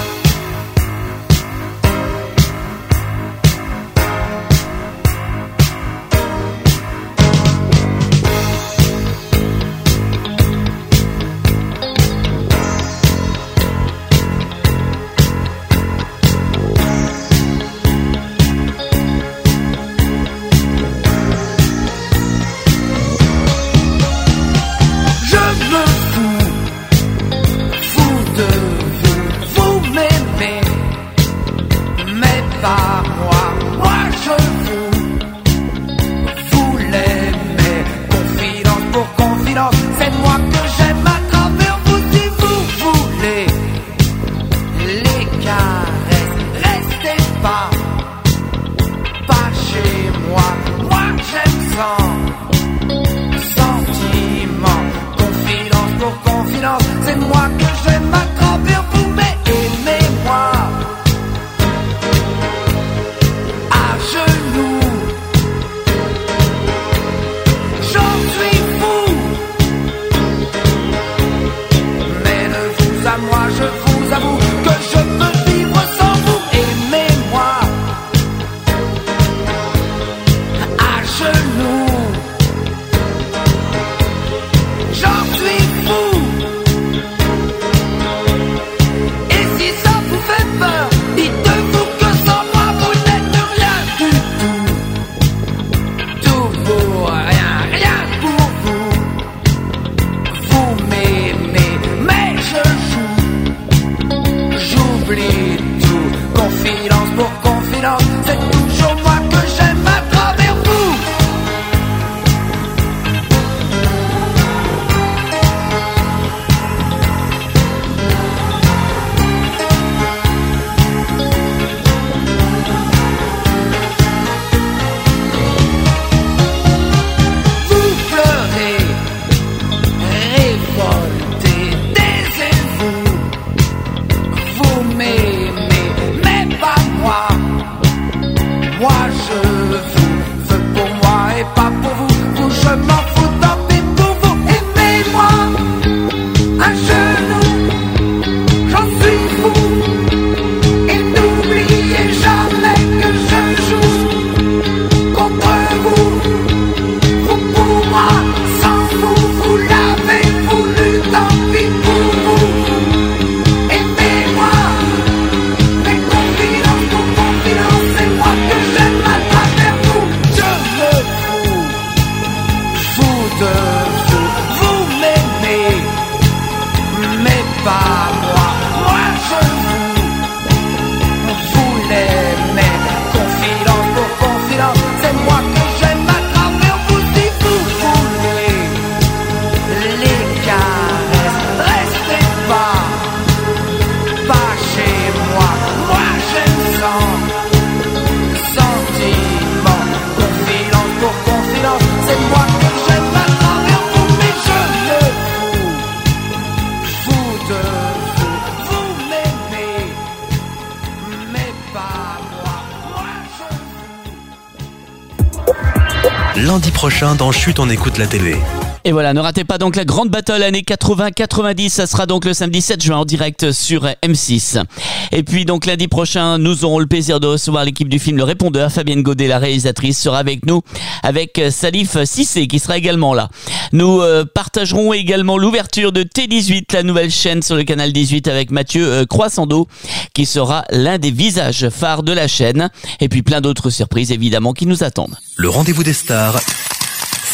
Lundi prochain dans Chut, on écoute la télé. Et voilà, ne ratez pas donc la grande battle année quatre-vingts quatre-vingt-dix, ça sera donc le samedi sept juin en direct sur M six. Et puis donc lundi prochain, nous aurons le plaisir de recevoir l'équipe du film Le Répondeur. Fabienne Godet, la réalisatrice, sera avec nous, avec Salif Cissé qui sera également là. Nous euh, partagerons également l'ouverture de T dix-huit, la nouvelle chaîne sur le canal dix-huit avec Mathieu euh, Croissando, qui sera l'un des visages phares de la chaîne. Et puis plein d'autres surprises évidemment qui nous attendent. Le rendez-vous des stars,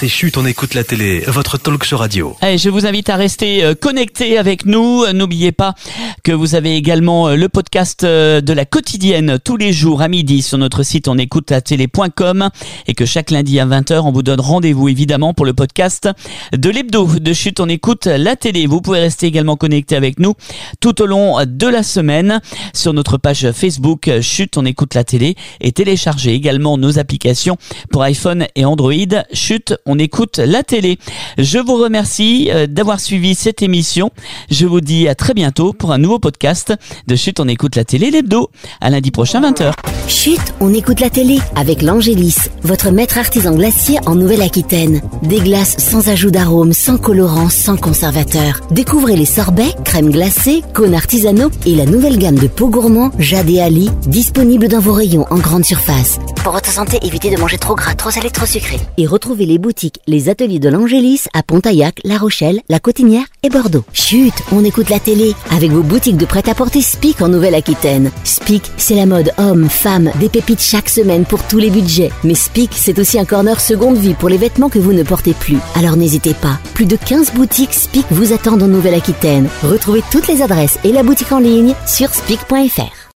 C'est Chut, on écoute la télé, votre talk show radio. Allez, je vous invite à rester euh, connectés avec nous. N'oubliez pas que vous avez également euh, le podcast euh, de la quotidienne tous les jours à midi sur notre site on écoute la télé point com et que chaque lundi à vingt heures, on vous donne rendez-vous évidemment pour le podcast de l'hebdo de Chut, on écoute la télé. Vous pouvez rester également connectés avec nous tout au long de la semaine sur notre page Facebook Chut, on écoute la télé et télécharger également nos applications pour iPhone et Android. Chut, on écoute la télé. Je vous remercie d'avoir suivi cette émission. Je vous dis à très bientôt pour un nouveau podcast de Chut, on écoute la télé, l'hebdo. À lundi prochain, vingt heures. Chut, on écoute la télé avec l'Angélis, votre maître artisan glacier en Nouvelle-Aquitaine. Des glaces sans ajout d'arôme, sans colorant, sans conservateur. Découvrez les sorbets, crèmes glacées, cônes artisanaux et la nouvelle gamme de pots gourmands Jade et Ali, disponible dans vos rayons en grande surface. Pour votre santé, évitez de manger trop gras, trop salé, trop sucré. Et retrouvez les boutiques, les ateliers de l'Angélis à Pontaillac, La Rochelle, La Cotinière et Bordeaux. Chut, on écoute la télé avec vos boutiques de prêt-à-porter Spic en Nouvelle-Aquitaine. Spic, c'est la mode homme, femme, des pépites chaque semaine pour tous les budgets. Mais Spic, c'est aussi un corner seconde vie pour les vêtements que vous ne portez plus. Alors n'hésitez pas, plus de quinze boutiques Spic vous attendent en Nouvelle-Aquitaine. Retrouvez toutes les adresses et la boutique en ligne sur spic point f r.